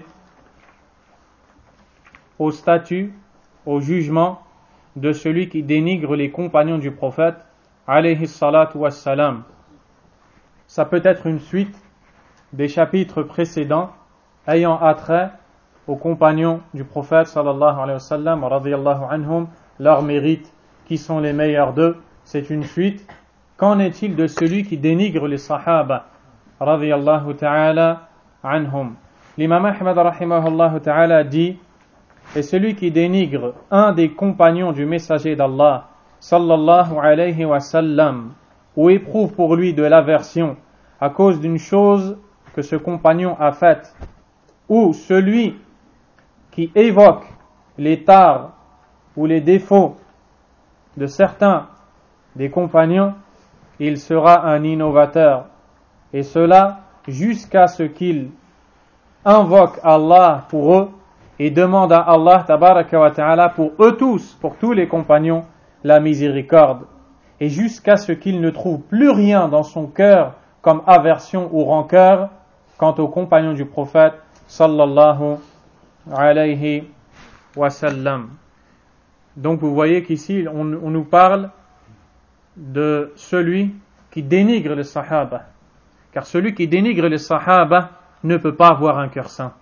au statut, au jugement de celui qui dénigre les compagnons du prophète alayhi salatu wassalam. Ça peut être une suite des chapitres précédents ayant attrait aux compagnons du prophète sallallahu alayhi wa sallam radiyallahu anhum, leurs mérites, qui sont les meilleurs d'eux. C'est une suite. Qu'en est-il de celui qui dénigre les sahaba radiyallahu ta'ala anhum? L'imam Ahmad rahimahullah ta'ala dit: et celui qui dénigre un des compagnons du messager d'Allah sallallahu alayhi wa sallam ou éprouve pour lui de l'aversion à cause d'une chose que ce compagnon a faite, ou celui qui évoque les tares ou les défauts de certains des compagnons, il sera un innovateur, et cela jusqu'à ce qu'il invoque Allah pour eux et demande à Allah tabaraka wa ta'ala pour eux tous, pour tous les compagnons, la miséricorde, et jusqu'à ce qu'il ne trouve plus rien dans son cœur comme aversion ou rancœur quant aux compagnons du prophète sallallahu alayhi wa sallam. Donc vous voyez qu'ici on nous parle de celui qui dénigre les sahaba, car celui qui dénigre les sahaba ne peut pas avoir un cœur saint.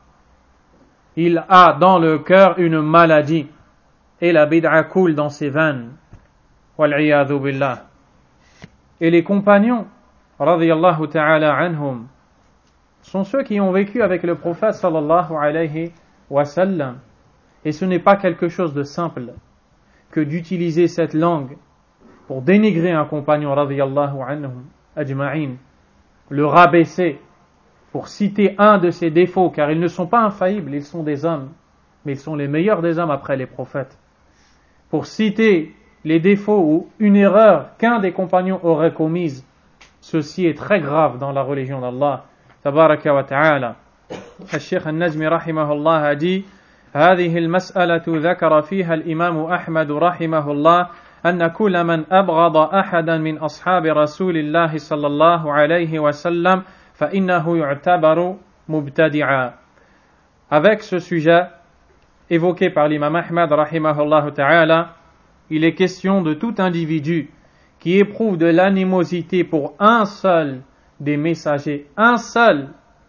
Il a dans le cœur une maladie et la bid'a coule dans ses veines. Wal'iyadhu billah. Et les compagnons radiyallahu ta'ala anhum sont ceux qui ont vécu avec le prophète sallallahu alayhi wa sallam, et ce n'est pas quelque chose de simple que d'utiliser cette langue pour dénigrer un compagnon radiyallahu anhum ajma'in, le rabaisser pour citer un de ses défauts, car ils ne sont pas infaillibles, ils sont des hommes, mais ils sont les meilleurs des hommes après les prophètes. Pour citer les défauts ou une erreur qu'un des compagnons aurait commise, ceci est très grave dans la religion d'Allah tabaraka wa ta'ala. الشيخ النجمي رحمه الله dit هذه المسألة ذكر فيها الإمام أحمد رحمه الله أن كل من أبغض أحدا من أصحاب رسول الله صلى الله عليه وسلم فإنه يعتبر مبتدعا. Avec ce sujet évoqué par l'imam Ahmad rahimahullah ta'ala, il est question de tout individu qui éprouve de l'animosité pour un seul des messagers, un seul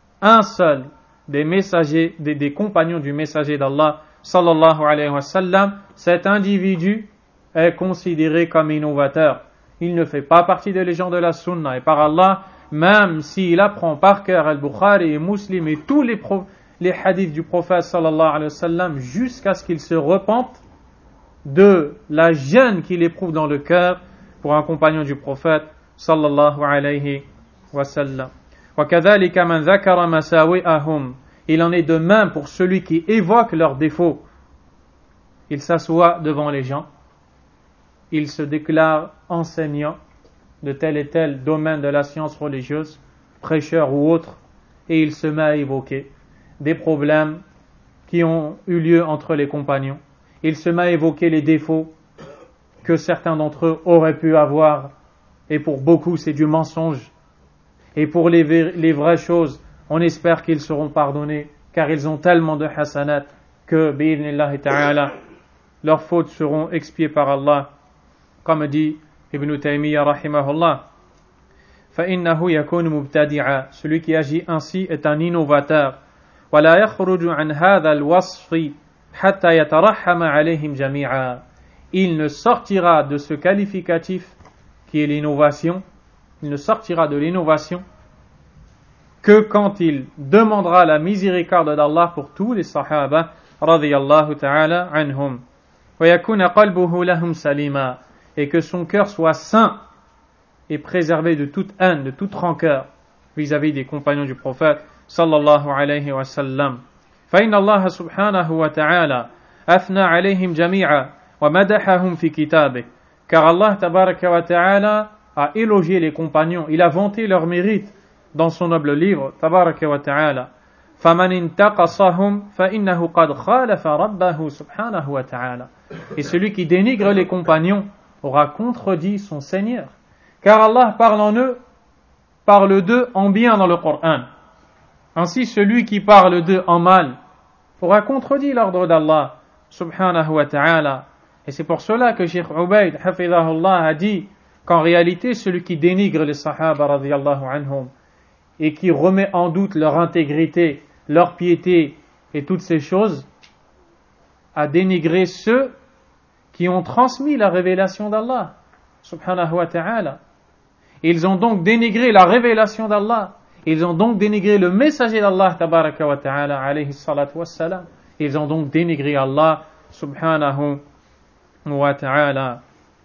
des messagers, des compagnons du messager d'Allah sallallahu alayhi wa sallam, cet individu est considéré comme innovateur. Il ne fait pas partie des légendes de la sunna, et par Allah, même s'il apprend par cœur Al-Bukhari et Muslim et tous les hadiths du prophète sallallahu alayhi wa sallam jusqu'à ce qu'il se repente de la gêne qu'il éprouve dans le cœur pour un compagnon du prophète sallallahu alayhi wa sallam. وَكَذَلِكَ مَنْ ذَكَرَ مَسَاوِئَهُمْ. Il en est de même pour celui qui évoque leurs défauts. Il s'assoit devant les gens, il se déclare enseignant de tel et tel domaine de la science religieuse, prêcheur ou autre, et il se met à évoquer des problèmes qui ont eu lieu entre les compagnons. Il se met à évoquer les défauts que certains d'entre eux auraient pu avoir, et pour beaucoup c'est du mensonge. Et pour les vraies choses, on espère qu'ils seront pardonnés, car ils ont tellement de hasanat que, bi'idhnillahi ta'ala, leurs fautes seront expiées par Allah. Comme dit Ibn Taymiyyah rahimahullah, فَإِنَّهُ يَكُونُ مُبْتَدِعًا. Celui qui agit ainsi est un innovateur. وَلَا يَخْرُجُ عَنْ هَذَا الْوَصْفِ حَتَّى يَتَرَحَّمَ عَلَيْهِمْ جَمِيعًا. Il ne sortira de ce qualificatif qui est l'innovation, il ne sortira de l'innovation que quand il demandera la miséricorde d'Allah pour tous les sahaba radiyallahu ta'ala anhum. وَيَكُونَ قَلْبُهُ لَهُمْ سَلِيمًا. Et que son cœur soit saint et préservé de toute haine, de toute rancœur vis-à-vis des compagnons du prophète sallallahu alayhi wa sallam. فإن الله سبحانه وتعالى أثنى عليهم جميعا ومدحهم في كتابه. Car Allah tabaraka wa ta'ala a élogié les compagnons, il a vanté leur mérite dans son noble livre tabaraka wa ta'ala. فمن انتقصهم فإنه قد خالف ربه سبحانه وتعالى. Et celui qui dénigre les compagnons aura contredit son Seigneur. Car Allah parle d'eux en bien dans le Coran. Ainsi, celui qui parle d'eux en mal aura contredit l'ordre d'Allah subhanahu wa ta'ala. Et c'est pour cela que Cheikh Ubayd hafidhahullah a dit qu'en réalité, celui qui dénigre les sahaba radiyallahu anhum et qui remet en doute leur intégrité, leur piété et toutes ces choses, a dénigré ceux qui ont transmis la révélation d'Allah subhanahu wa ta'ala. Ils ont donc dénigré la révélation d'Allah. Ils ont donc dénigré le messager d'Allah tabaraka wa ta'ala alayhi salatu wassalam. Ils ont donc dénigré Allah subhanahu wa ta'ala.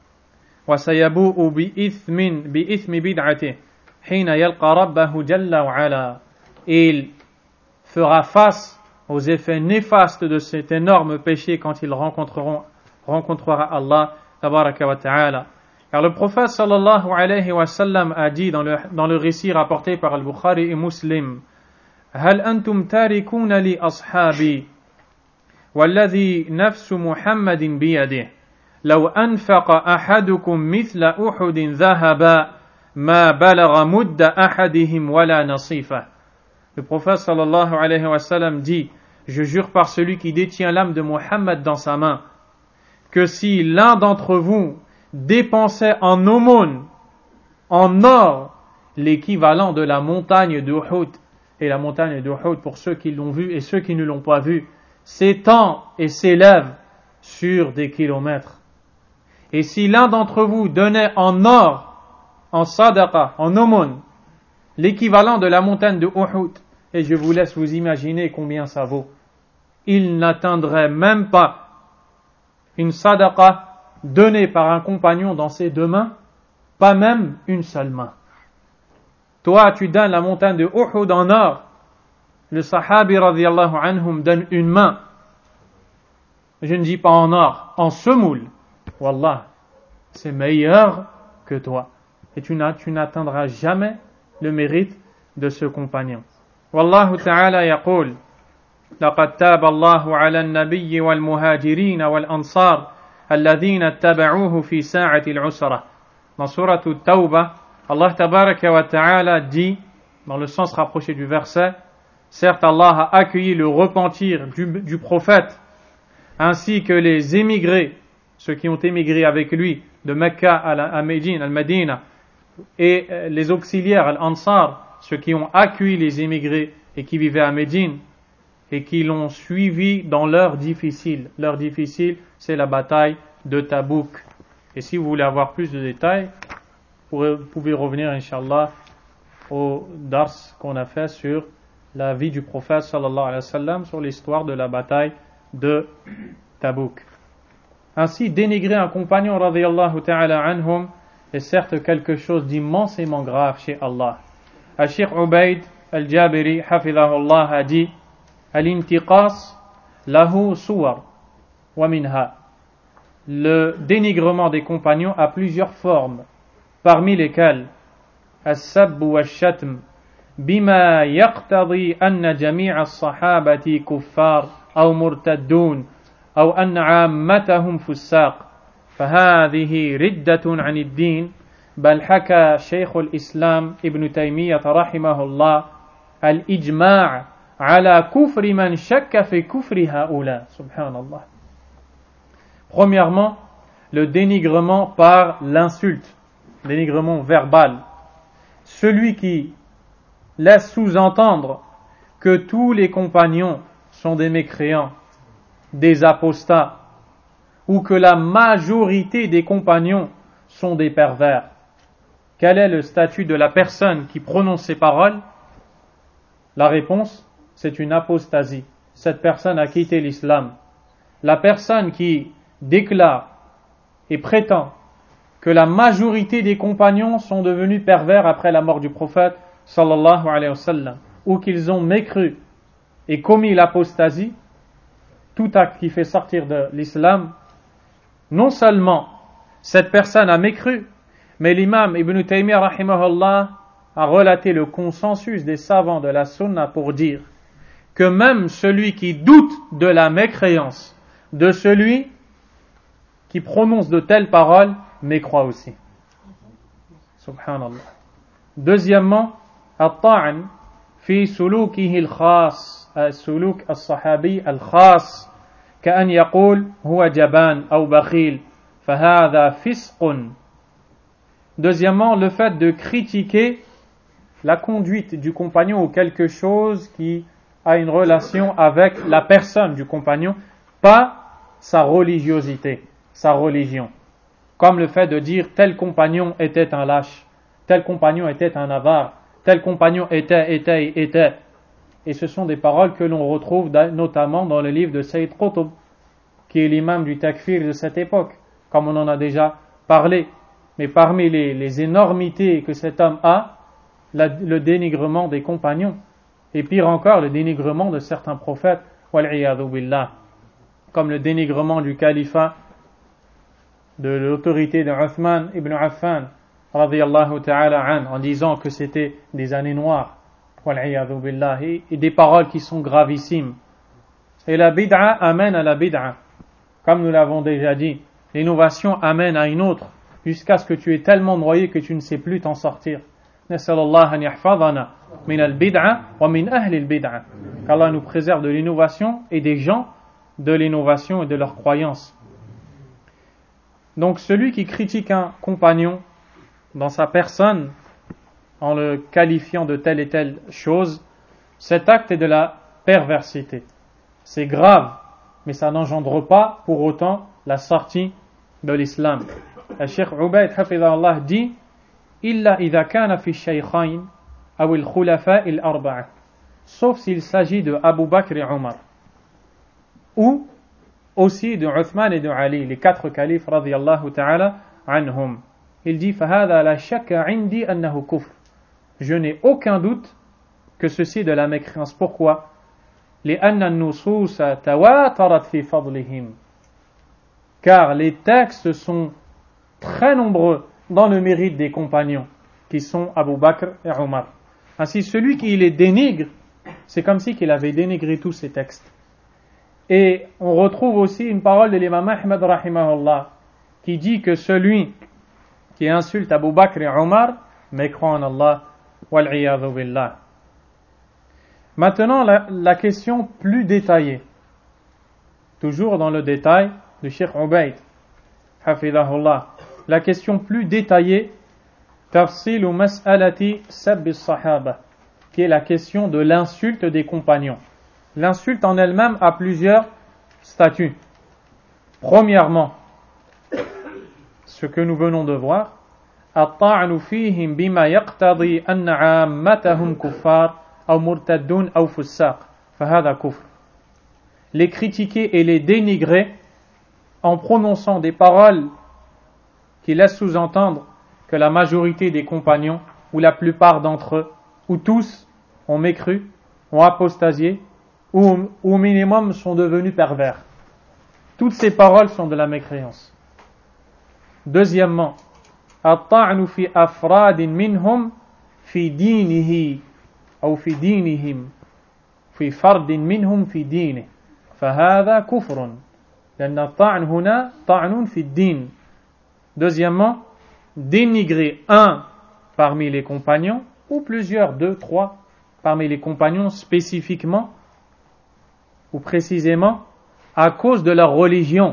وسيبوء بإثم بدعته حين يلقى ربه جل وعلا. Et il fera face aux effets néfastes de cet énorme péché quand il rencontrera Allah tabaraka wa ta'ala. Car le prophète sallallahu alayhi wa sallam a dit dans le récit rapporté par Al-Bukhari et Muslim, هل أنتم تاركون لي أصحابي والذي نفس محمد بيده لو أنفق أحدكم مثل أحد ذهبا ما بلغ مد أحدهم ولا نصيفه. Le prophète sallallahu alayhi wa sallam dit, je jure par celui qui détient l'âme de Muhammad dans sa main, que si l'un d'entre vous dépensait en aumône, en or, l'équivalent de la montagne d'Uhud, et la montagne d'Uhud, pour ceux qui l'ont vue et ceux qui ne l'ont pas vue, s'étend et s'élève sur des kilomètres. Et si l'un d'entre vous donnait en or, en sadaqa, en aumône, l'équivalent de la montagne de Uhud, et je vous laisse vous imaginer combien ça vaut, il n'atteindrait même pas une sadaqa donnée par un compagnon dans ses deux mains, pas même une seule main. Toi, tu donnes la montagne de Uhud en or, le sahabi radiyallahu anhum donne une main. Je ne dis pas en or, en semoule. Wallah, c'est meilleur que toi. et tu n'atteindras jamais le mérite de ce compagnon. Wallahu ta'ala yaqul لقد تاب الله على النبي والمهاجرين والأنصار الذين اتبعوه في ساعة العسرة. Dans Surah At-Tawbah, Allah tabaraka wa ta'ala dit, dans le sens rapproché du verset, certes Allah a accueilli le repentir du prophète, ainsi que les émigrés, ceux qui ont émigré avec lui, de Mecca à Médine, al-Madina, et les auxiliaires, al-Ansar, ceux qui ont accueilli les émigrés et qui vivaient à Médine, et qui l'ont suivi dans l'heure difficile. L'heure difficile, c'est la bataille de Tabouk. Et si vous voulez avoir plus de détails, vous pouvez revenir, Inch'Allah, au dars qu'on a fait sur la vie du prophète, sallallahu alayhi wa sallam, sur l'histoire de la bataille de Tabouk. Ainsi, dénigrer un compagnon, radiyallahu ta'ala anhum, est certes quelque chose d'immensément grave chez Allah. Al-Sheikh Ubayd al-Jabiri, hafidhahullah, a dit Al-intiqas lahu suwar wa minha. Le dénigrement des compagnons a plusieurs formes, parmi lesquelles as-sabb wa ash-shatm bima yaqtadi anna jami'a as-sahabati kuffar aw murtaddun aw anna 'ammatahum fussaq فهذه ردة عن الدين بل حكى شيخ الإسلام ابن تيمية رحمه الله الإجماع على كفر من شك في كفر هؤلاء سبحان الله. Premièrement, le dénigrement par l'insulte, dénigrement verbal. Celui qui laisse sous-entendre que tous les compagnons sont des mécréants, des apostats, ou que la majorité des compagnons sont des pervers. Quel est le statut de la personne qui prononce ces paroles? La réponse, c'est une apostasie. Cette personne a quitté l'islam. La personne qui déclare et prétend que la majorité des compagnons sont devenus pervers après la mort du prophète sallallahu alayhi wa sallam, ou qu'ils ont mécru et commis l'apostasie, tout acte qui fait sortir de l'islam, non seulement cette personne a mécru, mais l'imam Ibn Taymiyyah rahimahullah a relaté le consensus des savants de la sunna pour dire que même celui qui doute de la mécréance de celui qui prononce de telles paroles mécroit aussi. Subhanallah. Deuxièmement, at-ta'n fi sulukihi al-khas, suluk as-sahabi al-khas, كأن يقول هو جبان أو بخيل فهذا فسق. Deuxièmement, le fait de critiquer la conduite du compagnon ou quelque chose qui a une relation avec la personne du compagnon, pas sa religiosité, sa religion. Comme le fait de dire tel compagnon était un lâche, tel compagnon était un avare, tel compagnon était. Et ce sont des paroles que l'on retrouve notamment dans le livre de Sayyid Qutb, qui est l'imam du takfir de cette époque, comme on en a déjà parlé. Mais parmi les énormités que cet homme a, le dénigrement des compagnons, et pire encore, le dénigrement de certains prophètes, wal'iyadhu billah, comme le dénigrement du califat, de l'autorité de Uthman ibn Affan, radiyallahu ta'ala an, en disant que c'était des années noires, wal'iyadhu billah, et des paroles qui sont gravissimes. Et la bid'a amène à la bid'a. Comme nous l'avons déjà dit, l'innovation amène à une autre, jusqu'à ce que tu es tellement noyé que tu ne sais plus t'en sortir. Nasallallahu an yahfadhana min al-bid'a wa min ahli al-bid'a. Qu'Allah nous préserve de l'innovation et des gens de l'innovation et de leurs croyances. Donc celui qui critique un compagnon dans sa personne en le qualifiant de telle et telle chose, cet acte est de la perversité. C'est grave, mais ça n'engendre pas pour autant la sortie de l'islam. Le Cheikh Ubayd hafidhahullah dit illa idha kana fi shaykhayn aw al khulafa al arba'a, sauf s'il s'agit de Abu Bakr et Omar, ou aussi de Uthman et de Ali, les quatre califes radiyallahu ta'ala anhum. Il dit fahadha la shakka indi annahu kufr. Je n'ai aucun doute que ceci est de la mécréance. Pourquoi? لأن النصوص تواترت في فضلهم. Car les textes sont très nombreux dans le mérite des compagnons, qui sont Abu Bakr et Omar. Ainsi, celui qui les dénigre, c'est comme si qu'il avait dénigré tous ces textes. Et on retrouve aussi une parole de l'imam Ahmad rahimahullah, qui dit que celui qui insulte Abu Bakr et Omar mécroit en Allah, wal-iyadhu billah. Maintenant, la question plus détaillée, toujours dans le détail de Cheikh Ubayd, hafidahullah, la question plus détaillée, tafsil ou mas'alati sabbi sahaba, qui est la question de l'insulte des compagnons. L'insulte en elle-même a plusieurs statuts. Premièrement, ce que nous venons de voir, at-ta'nu fihim bima yaqtadi anna 'ammatahum kuffar aw murtaddun aw fussaq, fahadha kufr. Les critiquer et les dénigrer en prononçant des paroles qui laissent sous-entendre que la majorité des compagnons, ou la plupart d'entre eux, ou tous, ont mécru, ont apostasié, ou au minimum sont devenus pervers. Toutes ces paroles sont de la mécréance. Deuxièmement, at-ta'nu fi afradin minhum fi dinihi ou fi dinihim fi fardin minhum fi dinihi fahadha kufrun لأن الطعن هنا طعن في الدين. Deuxièmement, dénigrer un parmi les compagnons ou plusieurs, 2, 3 parmi les compagnons spécifiquement ou précisément à cause de leur religion,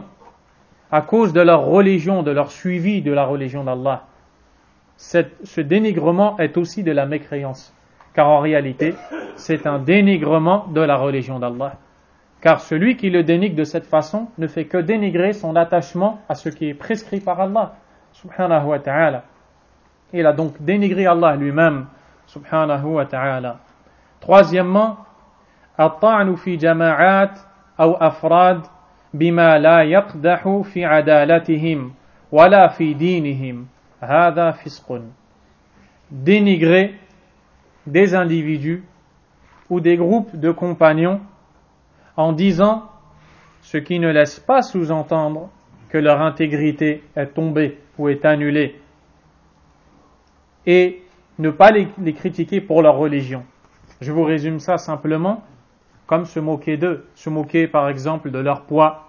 de leur suivi de la religion d'Allah. Ce dénigrement est aussi de la mécréance, car en réalité, c'est un dénigrement de la religion d'Allah. Car celui qui le dénigre de cette façon ne fait que dénigrer son attachement à ce qui est prescrit par Allah, subhanahu wa ta'ala. Il a donc dénigré Allah lui-même, subhanahu wa ta'ala. Troisièmement, at-ta'nu fi jama'at ou afrad bima la yaqdahu fi adalatihim wala fi dinihim hadha fisqun. Dénigrer des individus ou des groupes de compagnons en disant ce qui ne laisse pas sous-entendre que leur intégrité est tombée ou est annulée, et ne pas les critiquer pour leur religion. Je vous résume ça simplement comme se moquer d'eux, se moquer par exemple de leur poids,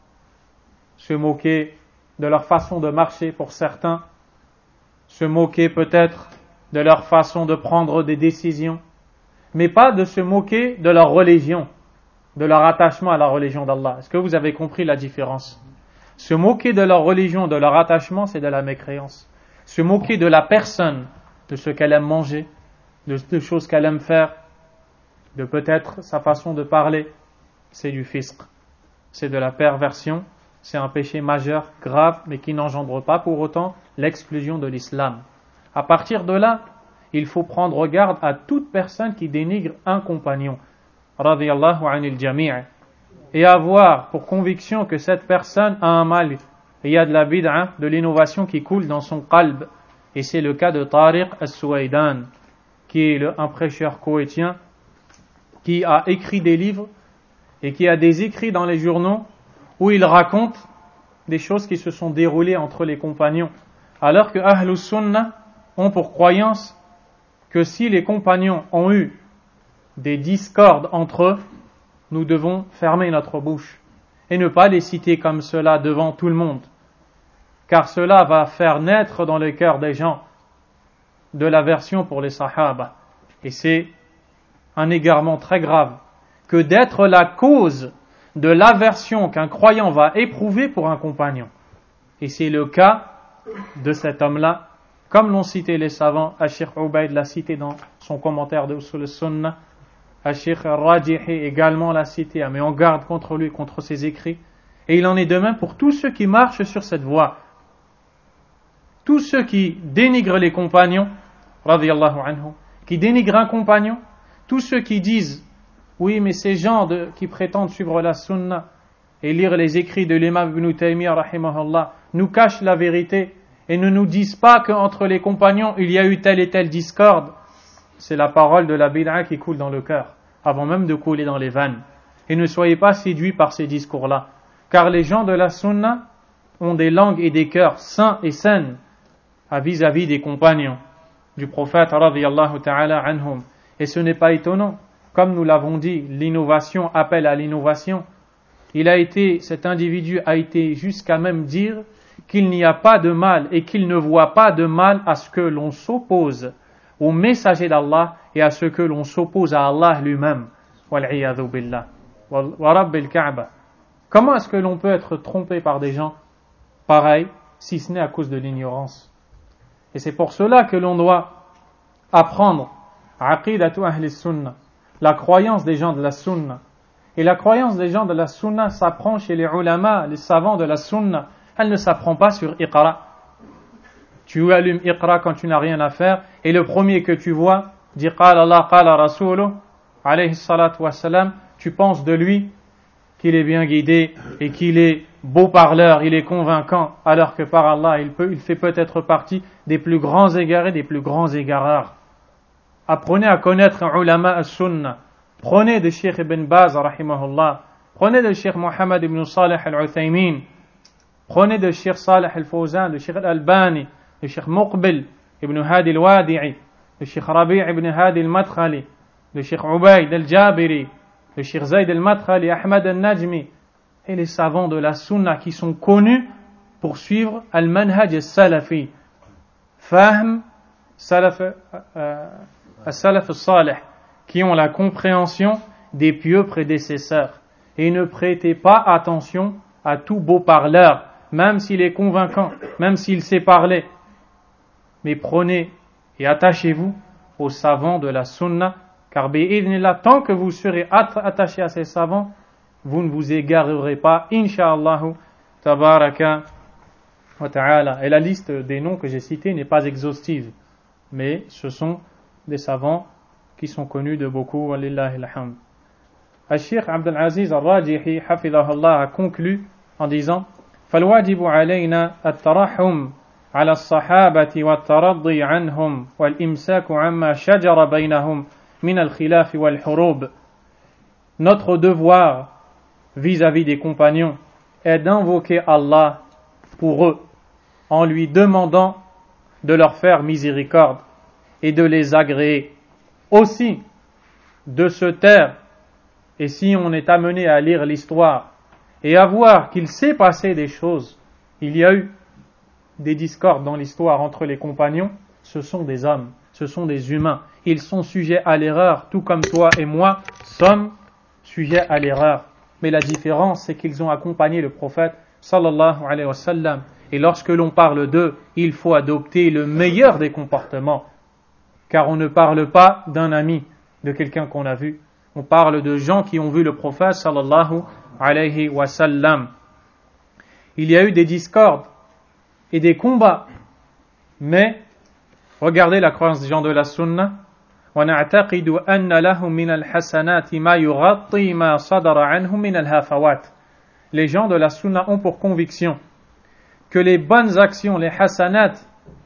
se moquer de leur façon de marcher pour certains, se moquer peut-être de leur façon de prendre des décisions, mais pas de se moquer de leur religion, de leur attachement à la religion d'Allah. Est-ce que vous avez compris la différence? Se moquer de leur religion, de leur attachement, c'est de la mécréance. Se moquer de la personne, de ce qu'elle aime manger, de choses qu'elle aime faire, de peut-être sa façon de parler, c'est du fisq. C'est de la perversion, c'est un péché majeur, grave, mais qui n'engendre pas pour autant l'exclusion de l'islam. À partir de là, il faut prendre garde à toute personne qui dénigre un compagnon, radiyallahu anil jami', et avoir pour conviction que cette personne a un mal. Il y a de la bid'a, de l'innovation qui coule dans son qalb. Et c'est le cas de Tariq as-Suwaydan, qui est un prêcheur koweïtien, qui a écrit des livres et qui a des écrits dans les journaux où il raconte des choses qui se sont déroulées entre les compagnons. Alors que Ahlus Sunnah ont pour croyance que si les compagnons ont eu des discordes entre eux, nous devons fermer notre bouche et ne pas les citer comme cela devant tout le monde, car cela va faire naître dans le cœur des gens de l'aversion pour les sahaba, et c'est un égarement très grave que d'être la cause de l'aversion qu'un croyant va éprouver pour un compagnon. Et c'est le cas de cet homme-là, comme l'ont cité les savants. Al-Sheikh Ubayd l'a cité dans son commentaire de Usul al-Sunnah, Al-Sheikh Al-Rajihi également l'a cité, mais on garde contre lui, contre ses écrits. Et il en est de même pour tous ceux qui marchent sur cette voie. Tous ceux qui dénigrent les compagnons, radiyallahu anhu, qui dénigrent un compagnon, tous ceux qui disent, oui, mais ces gens qui prétendent suivre la sunna et lire les écrits de l'imam Ibn Taymiyyah, rahimahullah, nous cachent la vérité et ne nous disent pas qu'entre les compagnons il y a eu telle et telle discorde. C'est la parole de la bid'a qui coule dans le cœur, avant même de couler dans les veines. Et ne soyez pas séduits par ces discours-là, car les gens de la sunna ont des langues et des cœurs sains et saines, vis-à-vis des compagnons du prophète radiyallahu ta'ala anhum. Et ce n'est pas étonnant. Comme nous l'avons dit, l'innovation appelle à l'innovation. Cet individu a été jusqu'à même dire qu'il n'y a pas de mal et qu'il ne voit pas de mal à ce que l'on s'oppose au messager d'Allah et à ce que l'on s'oppose à Allah lui-même. Wal'iyadhu billah. Wa rabbil Ka'ba. Comment est-ce que l'on peut être trompé par des gens pareils, si ce n'est à cause de l'ignorance? Et c'est pour cela que l'on doit apprendre aqidatu ahli sunnah, la croyance des gens de la sunna. Et la croyance des gens de la sunna s'apprend chez les ulama, les savants de la sunna. Elle ne s'apprend pas sur Iqra. Tu allumes Iqra quand tu n'as rien à faire, et le premier que tu vois dit Qala Allah, Qala Rasuluh, alayhi salatu wassalam, tu penses de lui qu'il est bien guidé et qu'il est beau parleur, il est convaincant, alors que par Allah, il fait peut-être partie des plus grands égarés, des plus grands égareurs. Apprenez à connaître un ulama as-sunnah. Prenez de Cheikh Ibn Baz, rahimahullah. Prenez de Cheikh Mohammed ibn Salih al-Uthaymin. Prenez de Cheikh Salih al-Fawzan, de Cheikh al-Albani, de Cheikh Muqbil ibn Hadi al-Wadi'i, de Cheikh Rabi' ibn Hadi al-Madkhali, de Cheikh Ubayd al-Jabiri, de Cheikh Zayd al-Madkhali, Ahmad al-Najmi, et les savants de la sunna qui sont connus pour suivre al-manhaj al-salafi. Fahm salaf al-salih, qui ont la compréhension des pieux prédécesseurs. Et ne prêtez pas attention à tout beau parleur, même s'il est convaincant, même s'il sait parler. Mais prenez et attachez-vous aux savants de la sunna, car bi'idhnillah, tant que vous serez attachés à ces savants, vous ne vous égarerez pas, incha'Allah, tabaraka wa ta'ala. Et la liste des noms que j'ai cités n'est pas exhaustive, mais ce sont des savants qui sont connus de beaucoup, walillahi alhamd. Al-Sheikh Abdul Aziz al-Rajihi, hafidhahullah, a conclu en disant فالواجب علينا الترحم على الصحابة والترضي عنهم والإمساك عما شجر بينهم من الخلاف والحروب. Notre devoir vis-à-vis des compagnons est d'invoquer Allah pour eux en lui demandant de leur faire miséricorde et de les agréer. Aussi, de se taire, et si on est amené à lire l'histoire et à voir qu'il s'est passé des choses, il y a eu des discordes dans l'histoire entre les compagnons, ce sont des hommes, ce sont des humains, ils sont sujets à l'erreur, tout comme toi et moi sommes sujets à l'erreur. Mais la différence, c'est qu'ils ont accompagné le prophète sallallahu alayhi wa sallam, et lorsque l'on parle d'eux, il faut adopter le meilleur des comportements. Car on ne parle pas d'un ami, de quelqu'un qu'on a vu. On parle de gens qui ont vu le prophète sallallahu alayhi wa sallam. Il y a eu des discordes et des combats. Mais, regardez la croyance des gens de la sunna. وَنَعْتَقِدُ أَنَّ لَهُمْ مِنَ الْحَسَنَاتِ مَا يُغَطِّي مَا صَدَرَ عَنْهُمْ مِنَ الْهَفَوَاتِ. Les gens de la sunna ont pour conviction que les bonnes actions, les hasanat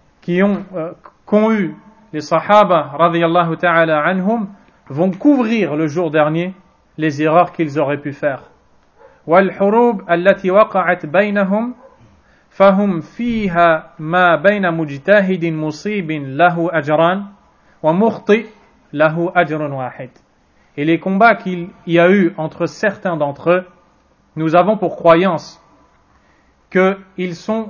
qu'ont eu les sahaba radiyallahu ta'ala anhum vont couvrir le jour dernier les erreurs qu'ils auraient pu faire. وَالْحُرُوبِ الَّتِي وَقَعَتْ بَيْنَهُمْ فَهُمْ فِيهَا مَا بَيْنَ مُجْتَهِدٍ مُصِيبٍ لَهُ أَجْرًا وَمُخْطِئٍ لَهُ أَجْرٌ وَاحِدٍ. Et les combats qu'il y a eu entre certains d'entre eux, nous avons pour croyance qu'ils sont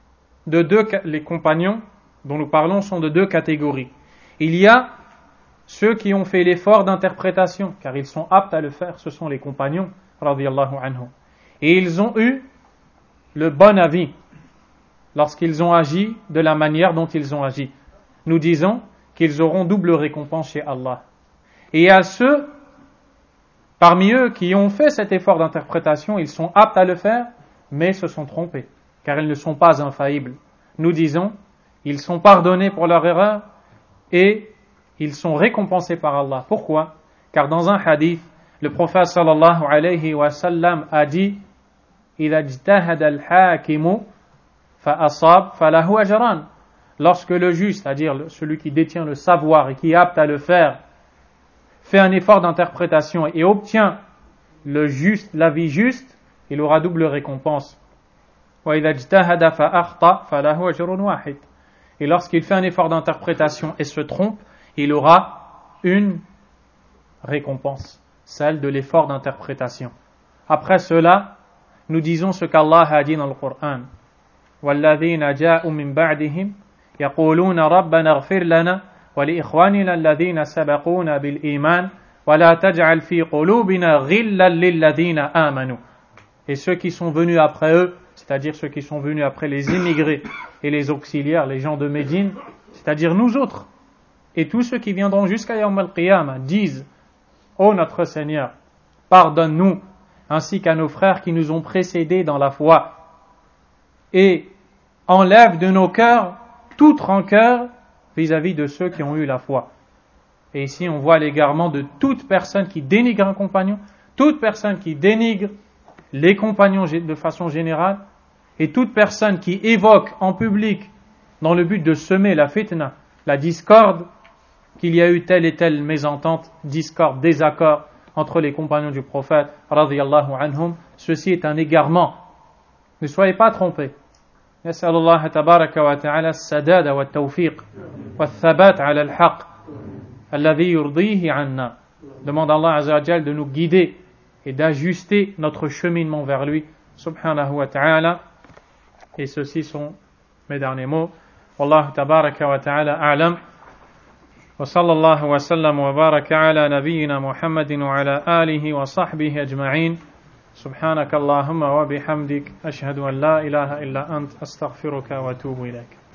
les compagnons dont nous parlons sont de deux catégories. Il y a ceux qui ont fait l'effort d'interprétation, car ils sont aptes à le faire, ce sont les compagnons, radiyallahu anhum. Et ils ont eu le bon avis lorsqu'ils ont agi de la manière dont ils ont agi. Nous disons qu'ils auront double récompense chez Allah. Et à ceux parmi eux qui ont fait cet effort d'interprétation, ils sont aptes à le faire, mais se sont trompés, car ils ne sont pas infaillibles. Nous disons, ils sont pardonnés pour leur erreur et ils sont récompensés par Allah. Pourquoi? Car dans un hadith, le prophète sallallahu alayhi wa sallam a dit إِذَا اجْتَهَدَ الْحَاكِمُ فَأَصَابَ فَلَهُ أَجْرًا. Lorsque le juge, c'est-à-dire celui qui détient le savoir et qui est apte à le faire, fait un effort d'interprétation et obtient l'avis juste, il aura double récompense. وَإِذَا اجْتَهَدَ فَأَخْطَأَ فَلَهُ أَجْرٌ وَاحِدٌ. et lorsqu'il fait un effort d'interprétation et se trompe, il aura une récompense, celle de l'effort d'interprétation. Après cela, nous disons ce qu'Allah a dit dans le Coran. وَالَّذِينَ جَاءُوا مِن بَعْدِهِمْ يَقُولُونَ رَبَّنَا اغْفِرْ لَنَا وَلِإِخْوَانِنَا الَّذِينَ سَبَقُونَا بِالْإِيمَانِ وَلَا تَجْعَلْ فِي قُلُوبِنَا غِلًّا لِلَّذِينَ آمَنُوا. Et ceux qui sont venus après eux, c'est-à-dire ceux qui sont venus après les immigrés et les auxiliaires, les gens de Médine, c'est-à-dire nous autres, et tous ceux qui viendront jusqu'à Yawm al-Qiyamah, disent: Ô notre Seigneur, pardonne-nous, ainsi qu'à nos frères qui nous ont précédés dans la foi, et enlève de nos cœurs toute rancœur vis-à-vis de ceux qui ont eu la foi. Et ici on voit l'égarement de toute personne qui dénigre un compagnon, toute personne qui dénigre les compagnons de façon générale, et toute personne qui évoque en public dans le but de semer la fitna, la discorde, qu'il y a eu telle et telle mésentente, discorde, désaccord entre les compagnons du prophète radiyallahu anhum, ceci est un égarement. Ne soyez pas trompés. نسأل الله تبارك وتعالى السداد والتوفيق والثبات على الحق الذي يرضيه عنا. Demande à Allah Azza wa Jal de nous guider et d'ajuster notre cheminement vers lui subhanahu wa ta'ala. Et ceux-ci sont mes derniers mots. Wallahu tabaraka wa ta'ala a'lam. Wa sallallahu wa sallam wa baraka ala nabiyyina Muhammadin wa ala alihi wa sahbihi ajma'in. سبحانك اللهم وبحمدك أشهد أن لا إله إلا أنت أستغفرك وأتوب إليك.